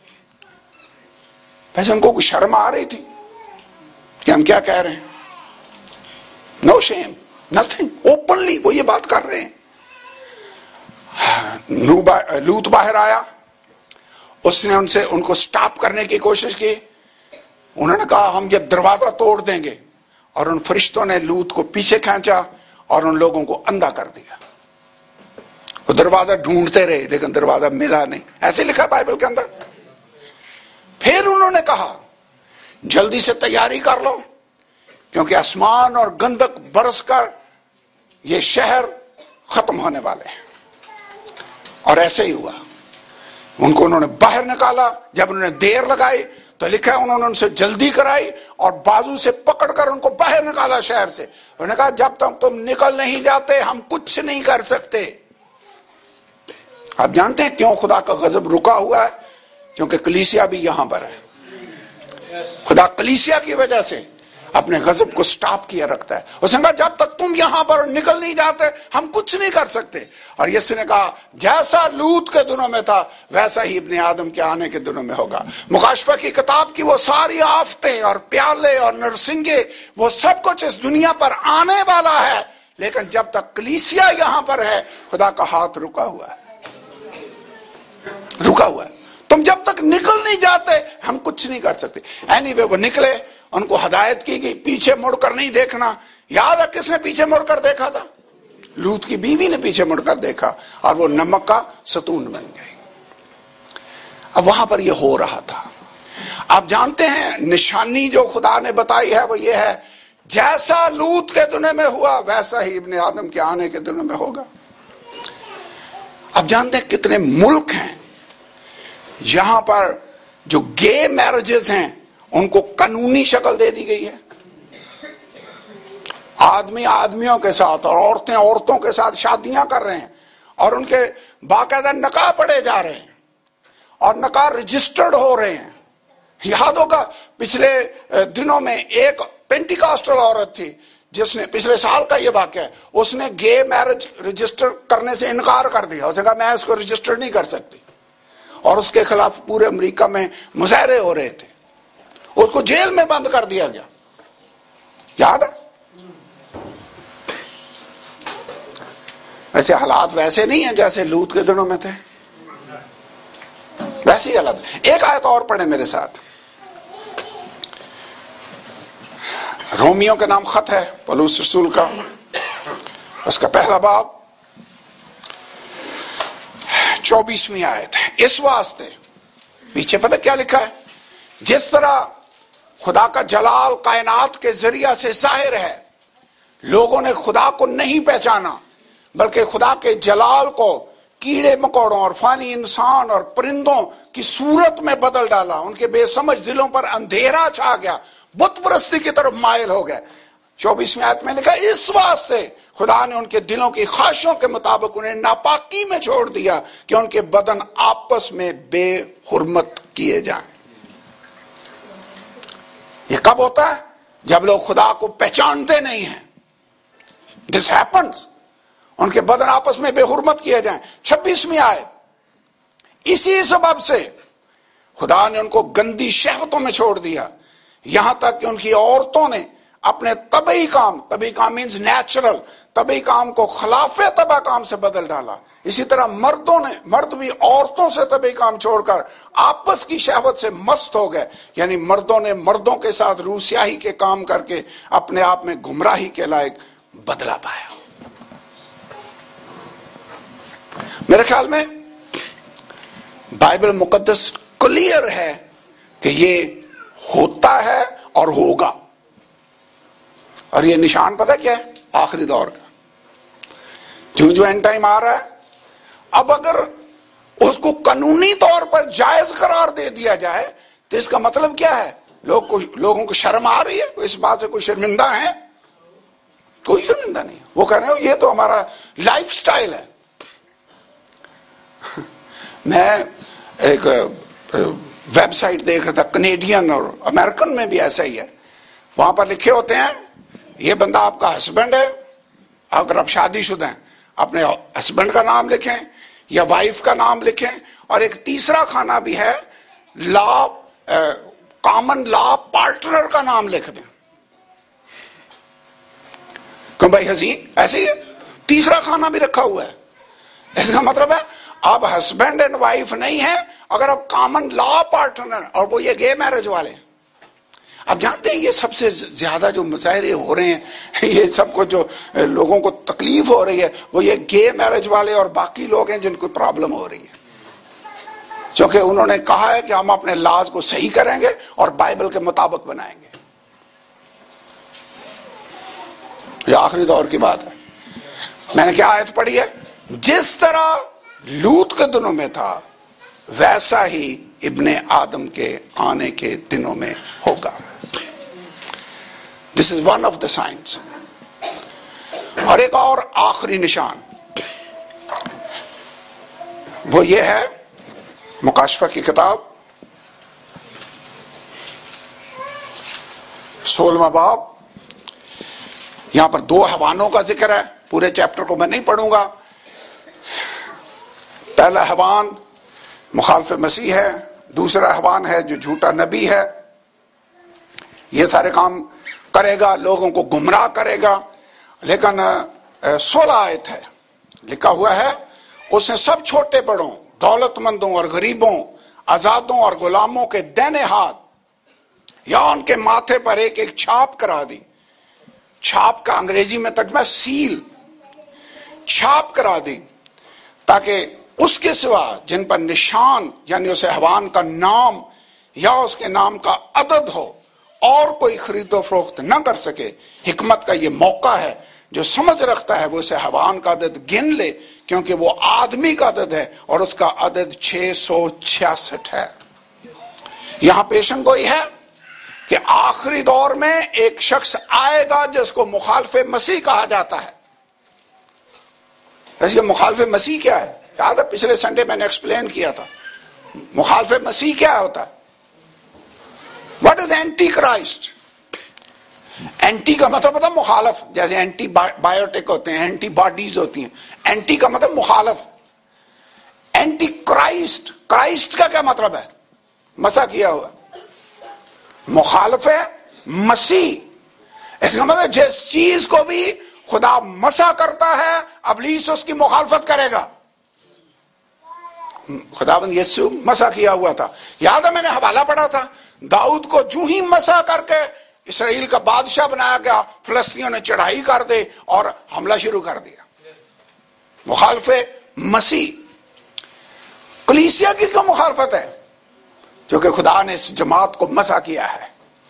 [SPEAKER 1] ویسے ان کو کوئی شرم آ رہی تھی کہ ہم کیا کہہ رہے ہیں؟ نو شیم، نتھنگ، اوپنلی وہ یہ بات کر رہے ہیں۔ لوط باہر آیا، اس نے ان کو سٹاپ کرنے کی کوشش کی، انہوں نے کہا ہم یہ دروازہ توڑ دیں گے، اور ان فرشتوں نے لوط کو پیچھے کھینچا اور ان لوگوں کو اندھا کر دیا۔ وہ دروازہ ڈھونڈتے رہے لیکن دروازہ ملا نہیں، ایسے لکھا بائبل کے اندر۔ پھر انہوں نے کہا جلدی سے تیاری کر لو کیونکہ آسمان اور گندک برس کر یہ شہر ختم ہونے والے ہیں۔ اور ایسے ہی ہوا، انہوں نے باہر نکالا۔ جب انہوں نے دیر لگائی تو لکھا ہے انہوں نے ان سے جلدی کرائی اور بازو سے پکڑ کر ان کو باہر نکالا شہر سے۔ انہوں نے کہا جب تک تم نکل نہیں جاتے ہم کچھ نہیں کر سکتے۔ آپ جانتے ہیں کیوں خدا کا غضب رکا ہوا ہے؟ کیونکہ کلیسیا بھی یہاں پر ہے۔ خدا کلیسیا کی وجہ سے اپنے غضب کو سٹاپ کیا رکھتا ہے۔ اس نے کہا جب تک تم یہاں پر نکل نہیں جاتے ہم کچھ نہیں کر سکتے۔ اور یسوع نے کہا جیسا لوط کے دنوں میں تھا ویسا ہی ابن آدم کے آنے کے دنوں میں ہوگا۔ مکاشفہ کی کتاب کی وہ ساری آفتیں اور پیالے اور نرسنگے، وہ سب کچھ اس دنیا پر آنے والا ہے، لیکن جب تک کلیسیا یہاں پر ہے خدا کا ہاتھ رکا ہوا ہے، رکا ہوا ہے۔ تم جب تک نکل نہیں جاتے ہم کچھ نہیں کر سکتے۔ اینی وے وہ نکلے، ان کو ہدایت کی گئی پیچھے مڑ کر نہیں دیکھنا۔ یاد ہے کس نے پیچھے مڑ کر دیکھا تھا؟ لوط کی بیوی نے پیچھے مڑ کر دیکھا اور وہ نمک کا ستون بن گئی۔ اب وہاں پر یہ ہو رہا تھا۔ آپ جانتے ہیں نشانی جو خدا نے بتائی ہے وہ یہ ہے جیسا لوط کے دنوں میں ہوا ویسا ہی ابن آدم کے آنے کے دنوں میں ہوگا۔ آپ جانتے ہیں کتنے ملک ہیں یہاں پر جو گے میرجز ہیں ان کو قانونی شکل دے دی گئی ہے، آدمی آدمیوں کے ساتھ اور عورتیں عورتوں کے ساتھ شادیاں کر رہے ہیں، اور ان کے باقاعدہ نکاح پڑھے جا رہے ہیں اور نکاح رجسٹرڈ ہو رہے ہیں۔ یاد ہوگا پچھلے دنوں میں ایک پینٹیکاسٹل عورت تھی جس نے، پچھلے سال کا یہ واقعہ ہے، اس نے گے میرج رجسٹر کرنے سے انکار کر دیا۔ اس نے کہا میں اس کو رجسٹر نہیں کر سکتی، اور اس کے خلاف پورے امریکہ میں مظاہرے ہو رہے تھے، اس کو جیل میں بند کر دیا گیا۔ یاد ہے؟ ویسے حالات ویسے نہیں ہیں جیسے لوط کے دنوں میں تھے، ویسے ہی حالات۔ ایک آیت اور پڑھیں میرے ساتھ، رومیوں کے نام خط ہے پولس رسول کا، اس کا پہلا باب 24ویں آیت ہے۔ اس واسطے پیچھے پتہ کیا لکھا ہے؟ جس طرح خدا کا جلال کائنات کے ذریعہ سے ظاہر ہے، لوگوں نے خدا کو نہیں پہچانا بلکہ خدا کے جلال کو کیڑے مکوڑوں اور فانی انسان اور پرندوں کی صورت میں بدل ڈالا۔ ان کے بے سمجھ دلوں پر اندھیرا چھا گیا، بت پرستی کی طرف مائل ہو گئے۔ 24ویں آیت میں لکھا اس واسطے خدا نے ان کے دلوں کی خواہشوں کے مطابق انہیں ناپاکی میں چھوڑ دیا کہ ان کے بدن آپس میں بے حرمت کیے جائیں۔ یہ کب ہوتا ہے؟ جب لوگ خدا کو پہچانتے نہیں ہیں۔ This happens۔ ان کے بدن آپس میں بے حرمت کیے جائیں۔ 26ویں آیت، اسی سبب سے خدا نے ان کو گندی شہوتوں میں چھوڑ دیا، یہاں تک کہ ان کی عورتوں نے اپنے طبعی کام مینز نیچرل طبعی کام کو خلاف طبع کام سے بدل ڈالا۔ اسی طرح مرد بھی عورتوں سے طبعی کام چھوڑ کر آپس کی شہوت سے مست ہو گئے، یعنی مردوں نے مردوں کے ساتھ روح سیاہی کے کام کر کے اپنے آپ میں گمراہی کے لائق بدلا پایا۔ میرے خیال میں بائبل مقدس کلیئر ہے کہ یہ ہوتا ہے اور ہوگا، اور یہ نشان پتہ کیا ہے؟ آخری دور کا، جو اینڈ ٹائم آ رہا ہے۔ اب اگر اس کو قانونی طور پر جائز قرار دے دیا جائے تو اس کا مطلب کیا ہے؟ لوگوں کو شرم آ رہی ہے؟ اس بات سے کوئی شرمندہ ہے؟ کوئی شرمندہ نہیں۔ وہ کہہ رہے ہیں یہ تو ہمارا لائف سٹائل ہے. میں ایک ویب سائٹ دیکھ رہا تھا, کنیڈین اور امریکن میں بھی ایسا ہی ہے. وہاں پر لکھے ہوتے ہیں یہ بندہ آپ کا ہسبینڈ ہے, اگر آپ شادی شدہ ہیں اپنے ہسبینڈ کا نام لکھیں یا وائف کا نام لکھیں, اور ایک تیسرا کھانا بھی ہے لا کامن لا پارٹنر کا نام لکھ دیں. کیوں بھائی حسین ایسے ہی ہے, تیسرا کھانا بھی رکھا ہوا ہے. اس کا مطلب ہے آپ ہسبینڈ اینڈ وائف نہیں ہیں, اگر آپ کامن لا پارٹنر, اور وہ یہ گے میرج والے ہیں. آپ جانتے ہیں یہ سب سے زیادہ جو مظاہرے ہو رہے ہیں, یہ سب کو جو لوگوں کو تکلیف ہو رہی ہے وہ یہ گے میرج والے اور باقی لوگ ہیں جن کو پرابلم ہو رہی ہے, کیونکہ انہوں نے کہا ہے کہ ہم اپنے لاز کو صحیح کریں گے اور بائبل کے مطابق بنائیں گے. یہ آخری دور کی بات ہے. میں نے کیا آیت پڑھی ہے, جس طرح لوط کے دنوں میں تھا ویسا ہی ابن آدم کے آنے کے دنوں میں ہوگا. This is one of the signs. اور ایک اور آخری نشان وہ یہ ہے, مکاشفہ کی کتاب 16واں باب, یہاں پر 2 حیوانوں کا ذکر ہے. پورے چیپٹر کو میں نہیں پڑھوں گا. پہلا حیوان مخالف مسیح ہے, دوسرا حیوان ہے جو جھوٹا نبی ہے. یہ سارے کام کرے گا, لوگوں کو گمراہ کرے گا. لیکن 16 آیت ہے, لکھا ہوا ہے اس نے سب چھوٹے بڑوں, دولت مندوں اور غریبوں, آزادوں اور غلاموں کے دائیں ہاتھ یا ان کے ماتھے پر ایک ایک چھاپ کرا دی. چھاپ کا انگریزی میں ترجمہ سیل, چھاپ کرا دی, تاکہ اس کے سوا جن پر نشان یعنی اس حیوان کا نام یا اس کے نام کا عدد ہو اور کوئی خرید و فروخت نہ کر سکے. حکمت کا یہ موقع ہے, جو سمجھ رکھتا ہے وہ اسے حیوان کا عدد گن لے, کیونکہ وہ آدمی کا عدد ہے اور اس کا عدد 666 ہے. یہاں پیشن گوئی ہے کہ آخری دور میں ایک شخص آئے گا جس کو مخالف مسیح کہا جاتا ہے. ویسے مخالف مسیح کیا ہے؟ یاد ہے پچھلے سنڈے میں نے ایکسپلین کیا تھا. مخالف مسیح کیا ہوتا ہے؟ What is anti Christ? Anti کا مطلب ہوتا ہے مخالف, جیسے اینٹی بایوٹک ہوتے ہیں, اینٹی باڈیز ہوتی ہیں. اینٹی کا مطلب مخالف. اینٹی کرائسٹ, کرائسٹ کا کیا مطلب ہے؟ مسا کیا ہوا. مخالف ہے مسیح, اس کا مطلب جس چیز کو بھی خدا مسا کرتا ہے ابلیس اس کی مخالفت کرے گا. خداوند یسوع مسا کیا ہوا تھا. یاد ہے میں نے حوالہ پڑھا تھا, داؤد کو جو ہی مسا کر کے اسرائیل کا بادشاہ بنایا گیا, فلسطینیوں نے چڑھائی کر دی اور حملہ شروع کر دیا. مخالف مسیح. کلیسیا کی کیوں مخالفت ہے؟ کیونکہ خدا نے اس جماعت کو مسا کیا ہے.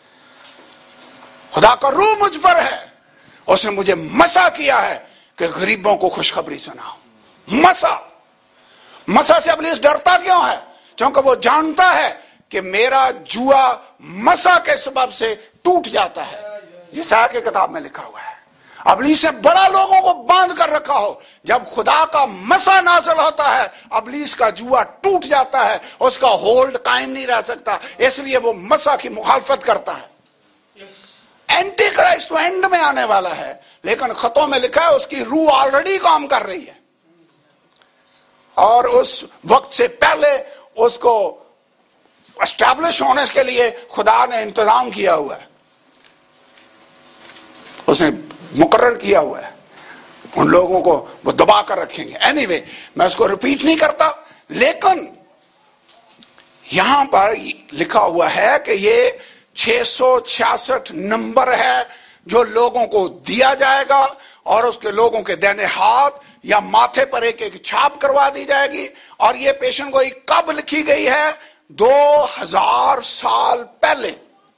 [SPEAKER 1] خدا کا روح مجھ پر ہے, اس نے مجھے مسا کیا ہے کہ غریبوں کو خوشخبری سناؤ. مسا. مسا سے ابلیس ڈرتا کیوں ہے؟ کیونکہ وہ جانتا ہے کہ میرا جوا مسا کے سبب سے ٹوٹ جاتا ہے. یسایہ کی کتاب میں لکھا ہوا ہے. ابلیس نے بڑا لوگوں کو باندھ کر رکھا ہو, جب خدا کا مسا نازل ہوتا ہے ابلیس کا جوا ٹوٹ جاتا ہے, اس کا ہولڈ قائم نہیں رہ سکتا, اس لیے وہ مسا کی مخالفت کرتا ہے. اینٹی کرائسٹ تو اینڈ میں آنے والا ہے, لیکن خطوں میں لکھا ہے اس کی روح آلریڈی کام کر رہی ہے, اور اس وقت سے پہلے اس کو اسٹیبلش ہونے کے لیے خدا نے انتظام کیا ہوا ہے, اس نے مقرر کیا ہوا ہے. ان لوگوں کو وہ دبا کر رکھیں گے. اینی وے میں اس کو ریپیٹ نہیں کرتا, لیکن یہاں پر لکھا ہوا ہے کہ یہ 666 نمبر ہے جو لوگوں کو دیا جائے گا, اور اس کے لوگوں کے دائیں ہاتھ یا ماتھے پر ایک ایک چھاپ کروا دی جائے گی. اور یہ پیشن گوئی کب لکھی گئی ہے؟ 2000 سال پہلے.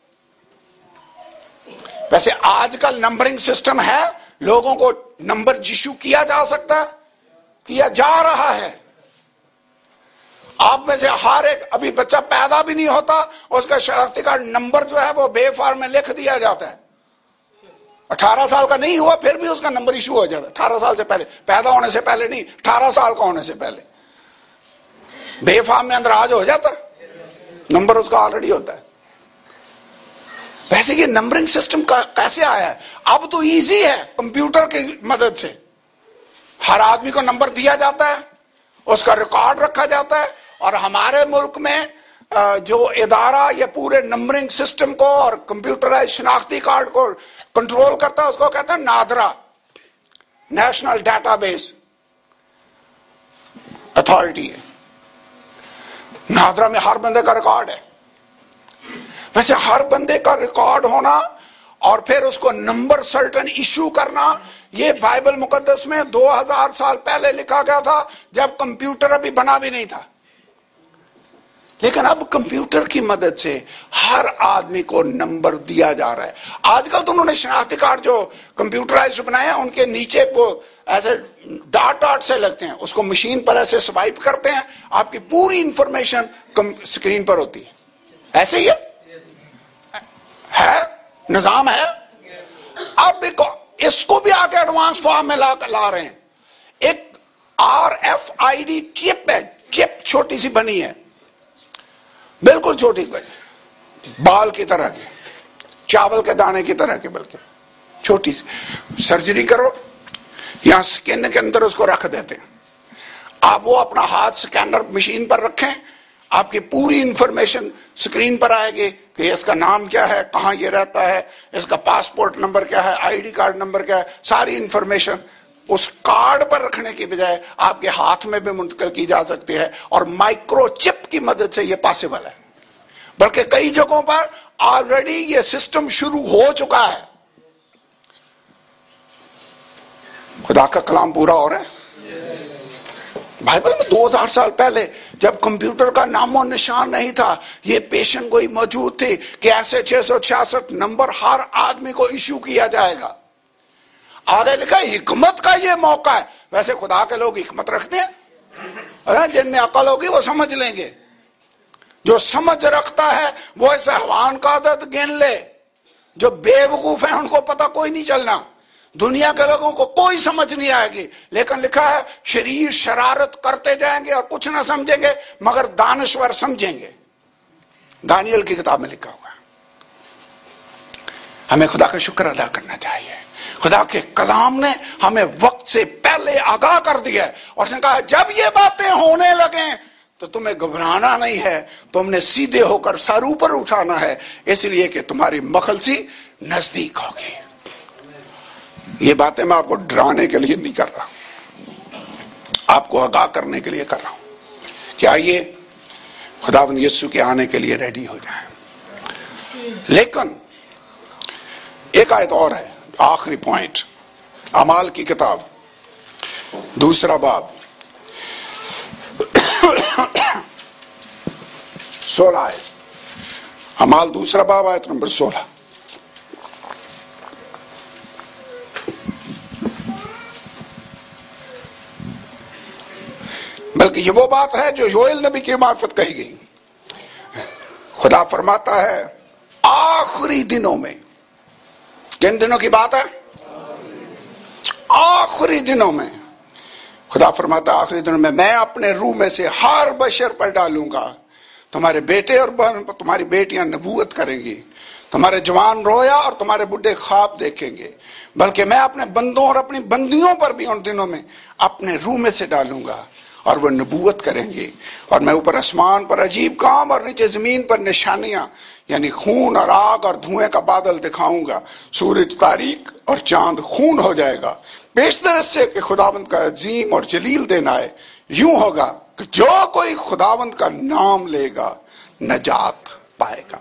[SPEAKER 1] ویسے آج کل نمبرنگ سسٹم ہے, لوگوں کو نمبر جیشو کیا جا سکتا ہے, کیا جا رہا ہے. آپ میں سے ہر ایک, ابھی بچہ پیدا بھی نہیں ہوتا, اس کا شناختی کارڈ نمبر جو ہے وہ بے فارم میں لکھ دیا جاتا ہے. 18 سال کا نہیں ہوا پھر بھی اس کا نمبر ایشو ہو جاتا. 18 سال سے پہلے, پیدا ہونے سے پہلے نہیں, 18 سال کا ہونے سے پہلے بے فارم میں اندراج ہو جاتا, نمبر اس کا آلریڈی ہوتا ہے. ویسے یہ نمبرنگ سسٹم کیسے آیا ہے؟ اب تو ایزی ہے, کمپیوٹر کی مدد سے ہر آدمی کو نمبر دیا جاتا ہے, اس کا ریکارڈ رکھا جاتا ہے. اور ہمارے ملک میں جو ادارہ یہ پورے نمبرنگ سسٹم کو اور کمپیوٹرائز شناختی کارڈ کو کنٹرول کرتا ہے, اس کو کہتے ہیں NADRA, national database authority ہے. نادرا میں ہر بندے کا ریکارڈ ہے. ویسے ہر بندے کا ریکارڈ ہونا اور پھر اس کو نمبر سرٹن ایشو کرنا, یہ بائبل مقدس میں 2000 سال پہلے لکھا گیا تھا, جب کمپیوٹر ابھی بنا بھی نہیں تھا. لیکن اب کمپیوٹر کی مدد سے ہر آدمی کو نمبر دیا جا رہا ہے. آج کل تو انہوں نے شناختی کارڈ جو کمپیوٹرائز بنائے ہیں, ان کے نیچے وہ ایسے ڈاٹ ڈاٹ سے لگتے ہیں, اس کو مشین پر ایسے سوائپ کرتے ہیں, آپ کی پوری انفارمیشن اسکرین پر ہوتی ہے. ایسے ہی ہے نظام ہے. اب اس کو بھی آگے ایڈوانس فارم میں لا رہے ہیں. ایک RFID چپ ہے, چپ چھوٹی سی بنی ہے, بالکل چھوٹی, بال کی طرح کی, چاول کے دانے کی طرح کی, بلکہ چھوٹی سی. سرجری کرو یہاں سکن کے اندر اس کو رکھ دیتے ہیں. آپ وہ اپنا ہاتھ سکینر مشین پر رکھیں, آپ کی پوری انفارمیشن سکرین پر آئے گی کہ اس کا نام کیا ہے, کہاں یہ رہتا ہے, اس کا پاسپورٹ نمبر کیا ہے, ID کارڈ نمبر کیا ہے. ساری انفارمیشن اس کارڈ پر رکھنے کی بجائے آپ کے ہاتھ میں بھی منتقل کی جا سکتی ہے, اور مائکرو چپ کی مدد سے یہ پاسبل ہے. بلکہ کئی جگہوں پر آلریڈی یہ سسٹم شروع ہو چکا ہے. خدا کا کلام پورا ہو رہا ہے. بائبل میں 2000 سال پہلے جب کمپیوٹر کا نام و نشان نہیں تھا, یہ پیشن گوئی موجود تھی کہ ایسے 666 نمبر ہر آدمی کو ایشو کیا جائے گا. آگے لکھا حکمت کا یہ موقع ہے. ویسے خدا کے لوگ حکمت رکھتے ہیں, جن میں عقل ہوگی وہ سمجھ لیں گے. جو سمجھ رکھتا ہے وہ اس حیوان کا عدد گن لے. جو بے وقوف ہیں ان کو پتہ کوئی نہیں چلنا. دنیا کے لوگوں کو کوئی سمجھ نہیں آئے گی. لیکن لکھا ہے شریر شرارت کرتے جائیں گے اور کچھ نہ سمجھیں گے, مگر دانشور سمجھیں گے. دانیل کی کتاب میں لکھا ہوا ہے. ہمیں خدا کا شکر ادا کرنا چاہیے. خدا کے کلام نے ہمیں وقت سے پہلے آگاہ کر دیا ہے, اور اس نے کہا جب یہ باتیں ہونے لگیں تو تمہیں گھبرانا نہیں ہے, تم نے سیدھے ہو کر سر اوپر اٹھانا ہے, اس لیے کہ تمہاری مخلصی نزدیک ہوگی. یہ باتیں میں آپ کو ڈرانے کے لیے نہیں کر رہا, آپ کو آگاہ کرنے کے لیے کر رہا ہوں کہ آئیے خداوند یسوع کے آنے کے لیے ریڈی ہو جائیں. لیکن ایک آیت اور ہے, آخری پوائنٹ, اعمال کی کتاب 2 باب 16 آیت. اعمال 2 باب آیت نمبر 16. بلکہ یہ وہ بات ہے جو یوئیل نبی کی معرفت کہی گئی. خدا فرماتا ہے آخری دنوں میں, کن دنوں کی بات ہے؟ آخری دنوں میں. خدا فرماتا ہے آخری دنوں میں اپنے روح میں سے ہر بشر پر ڈالوں گا. تمہارے بیٹے اور تمہاری بیٹیاں نبوت کریں گی, تمہارے جوان رویا اور تمہارے بڈھے خواب دیکھیں گے. بلکہ میں اپنے بندوں اور اپنی بندیوں پر بھی ان دنوں میں اپنے روح میں سے ڈالوں گا اور وہ نبوت کریں گے. اور میں اوپر آسمان پر عجیب کام اور نیچے زمین پر نشانیاں, یعنی خون اور آگ اور دھوئیں کا بادل دکھاؤں گا. سورج تاریک اور چاند خون ہو جائے گا, بیشتر اس سے کہ خداوند کا عظیم اور جلیل دن آئے. یوں ہوگا کہ جو کوئی خداوند کا نام لے گا نجات پائے گا.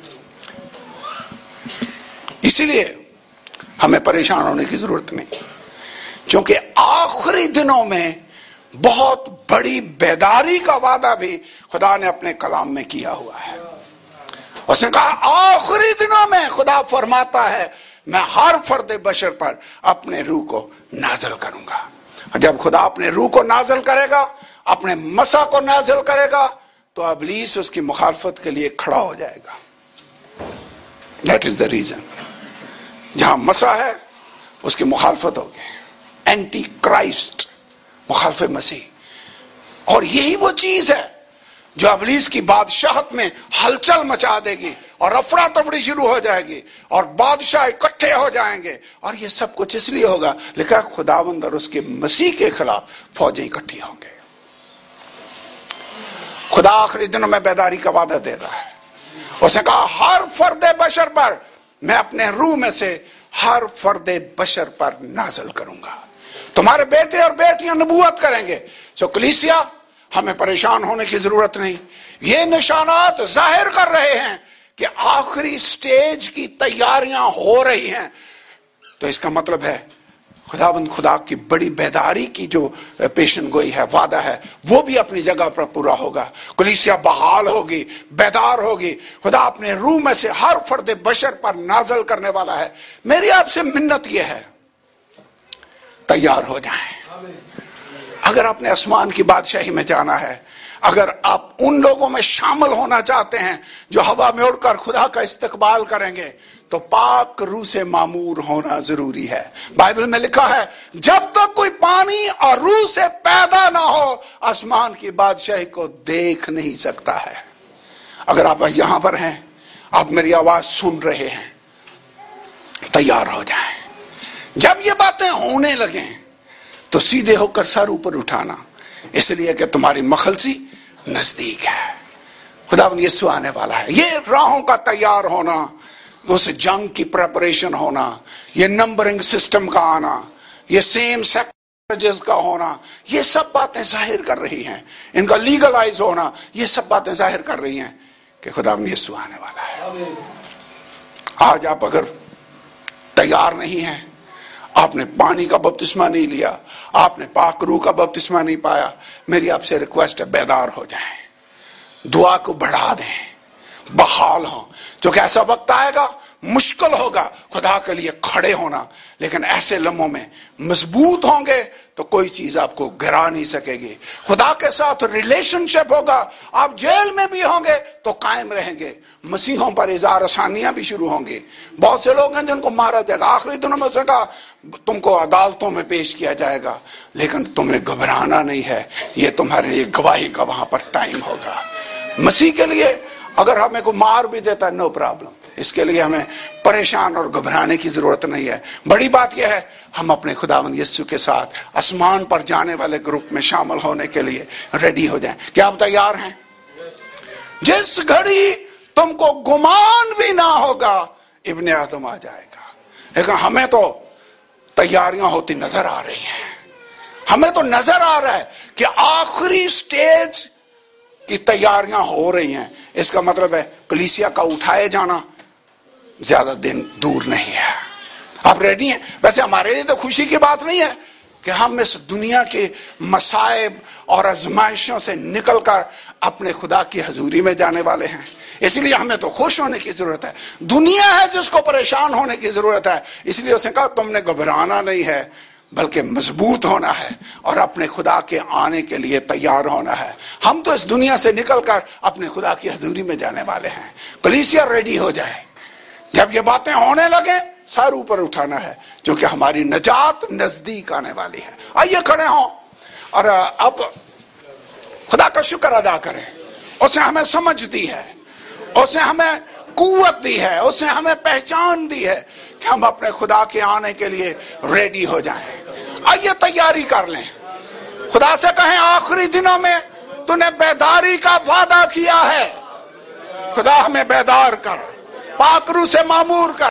[SPEAKER 1] اسی لیے ہمیں پریشان ہونے کی ضرورت نہیں, کیونکہ آخری دنوں میں بہت بڑی بیداری کا وعدہ بھی خدا نے اپنے کلام میں کیا ہوا ہے. اس نے کہا آخری دنوں میں خدا فرماتا ہے میں ہر فرد بشر پر اپنے روح کو نازل کروں گا. اور جب خدا اپنے روح کو نازل کرے گا, اپنے مسا کو نازل کرے گا, تو ابلیس اس کی مخالفت کے لیے کھڑا ہو جائے گا. That is the reason. جہاں مسیح ہے اس کی مخالفت ہوگی، اینٹی کرائسٹ، مخالف مسیح. اور یہی وہ چیز ہے جو ابلیس کی بادشاہت میں ہلچل مچا دے گی اور افڑا تفڑی شروع ہو جائے گی اور بادشاہ اکٹھے ہو جائیں گے. اور یہ سب کچھ اس لیے ہوگا، لکھا خداوند اور اس کے مسیح کے خلاف فوجیں اکٹھی ہوں گے. خدا آخری دنوں میں بیداری کا وعدہ دے رہا ہے. اس نے کہا ہر فرد بشر پر میں اپنے روح میں سے ہر فرد بشر پر نازل کروں گا. تمہارے بیٹے اور بیٹیاں نبوت کریں گے. سو کلیسیا، ہمیں پریشان ہونے کی ضرورت نہیں. یہ نشانات ظاہر کر رہے ہیں کہ آخری سٹیج کی تیاریاں ہو رہی ہیں. تو اس کا مطلب ہے خداوند خدا کی بڑی بیداری کی جو پیشن گوئی ہے، وعدہ ہے، وہ بھی اپنی جگہ پر پورا ہوگا. کلیسیا بحال ہوگی، بیدار ہوگی. خدا اپنے روح میں سے ہر فرد بشر پر نازل کرنے والا ہے. میری آپ سے منت یہ ہے، تیار ہو جائیں. اگر اپنے آسمان کی بادشاہی میں جانا ہے، اگر آپ ان لوگوں میں شامل ہونا چاہتے ہیں جو ہوا میں اڑ کر خدا کا استقبال کریں گے، تو پاک روح سے معمور ہونا ضروری ہے. بائبل میں لکھا ہے جب تک کوئی پانی اور روح سے پیدا نہ ہو آسمان کی بادشاہی کو دیکھ نہیں سکتا ہے. اگر آپ یہاں پر ہیں، آپ میری آواز سن رہے ہیں، تیار ہو جائیں. جب یہ باتیں ہونے لگیں تو سیدھے ہو کر سر اوپر اٹھانا، اس لیے کہ تمہاری مخلصی نزدیک ہے. خداوند یسوع آنے والا ہے. یہ راہوں کا تیار ہونا، اس جنگ کی پریپریشن ہونا، یہ نمبرنگ سسٹم کا آنا، یہ سیم سیکٹرز کا ہونا، یہ سب باتیں ظاہر کر رہی ہیں. ان کا لیگلائز ہونا، یہ سب باتیں ظاہر کر رہی ہیں کہ خداوند یسوع آنے والا ہے. آج آپ اگر تیار نہیں ہیں، آپ نے پانی کا بپتسمہ نہیں لیا، آپ نے پاک روح کا بپتسمہ نہیں پایا، میری آپ سے ریکویسٹ ہے بیدار ہو جائیں، دعا کو بڑھا دیں، بحال ہوں. کیونکہ ایسا وقت آئے گا، مشکل ہوگا خدا کے لیے کھڑے ہونا، لیکن ایسے لمحوں میں مضبوط ہوں گے تو کوئی چیز آپ کو گرا نہیں سکے گی. خدا کے ساتھ ریلیشن شپ ہوگا. آپ جیل میں بھی ہوں گے تو قائم رہیں گے. مسیحوں پر اظہار آسانیاں بھی شروع ہوں گی. بہت سے لوگ ہیں جن کو مارا جائے گا. آخری دنوں میں سے کہا تم کو عدالتوں میں پیش کیا جائے گا، لیکن تمہیں گھبرانا نہیں ہے، یہ تمہارے لیے گواہی کا وہاں پر ٹائم ہوگا. مسیح کے لیے اگر ہمیں کو مار بھی دیتا ہے، نو پرابلم. اس کے لیے ہمیں پریشان اور گھبرانے کی ضرورت نہیں ہے. بڑی بات یہ ہے ہم اپنے خداوند یسوع کے ساتھ آسمان پر جانے والے گروپ میں شامل ہونے کے لیے ریڈی ہو جائیں. کیا آپ تیار ہیں؟ جس گھڑی تم کو گمان بھی نہ ہوگا ابن آدم آ جائے گا. لیکن ہمیں تو تیاریاں ہوتی نظر آ رہی ہیں. ہمیں تو نظر آ رہا ہے کہ آخری سٹیج کی تیاریاں ہو رہی ہیں. اس کا مطلب ہے کلیسیا کا اٹھائے جانا زیادہ دن دور نہیں ہے. آپ ریڈی ہیں؟ ویسے ہمارے لیے تو خوشی کی بات نہیں ہے کہ ہم اس دنیا کے مصائب اور آزمائشوں سے نکل کر اپنے خدا کی حضوری میں جانے والے ہیں. اس لیے ہمیں تو خوش ہونے کی ضرورت ہے. دنیا ہے جس کو پریشان ہونے کی ضرورت ہے. اس لیے اس نے کہا تم نے گھبرانا نہیں ہے بلکہ مضبوط ہونا ہے اور اپنے خدا کے آنے کے لیے تیار ہونا ہے. ہم تو اس دنیا سے نکل کر اپنے خدا کی حضوری میں جانے والے ہیں. کلیسیا ریڈی ہو جائے. جب یہ باتیں ہونے لگیں سر اوپر اٹھانا ہے کیونکہ ہماری نجات نزدیک آنے والی ہے. آئیے کھڑے ہوں اور اب خدا کا شکر ادا کریں. اس نے ہمیں سمجھ دی ہے، اس نے ہمیں قوت دی ہے، اس نے ہمیں پہچان دی ہے کہ ہم اپنے خدا کے آنے کے لیے ریڈی ہو جائیں. آئیے تیاری کر لیں. خدا سے کہیں آخری دنوں میں تو نے بیداری کا وعدہ کیا ہے. خدا ہمیں بیدار کر، پاک روح سے معمور کر.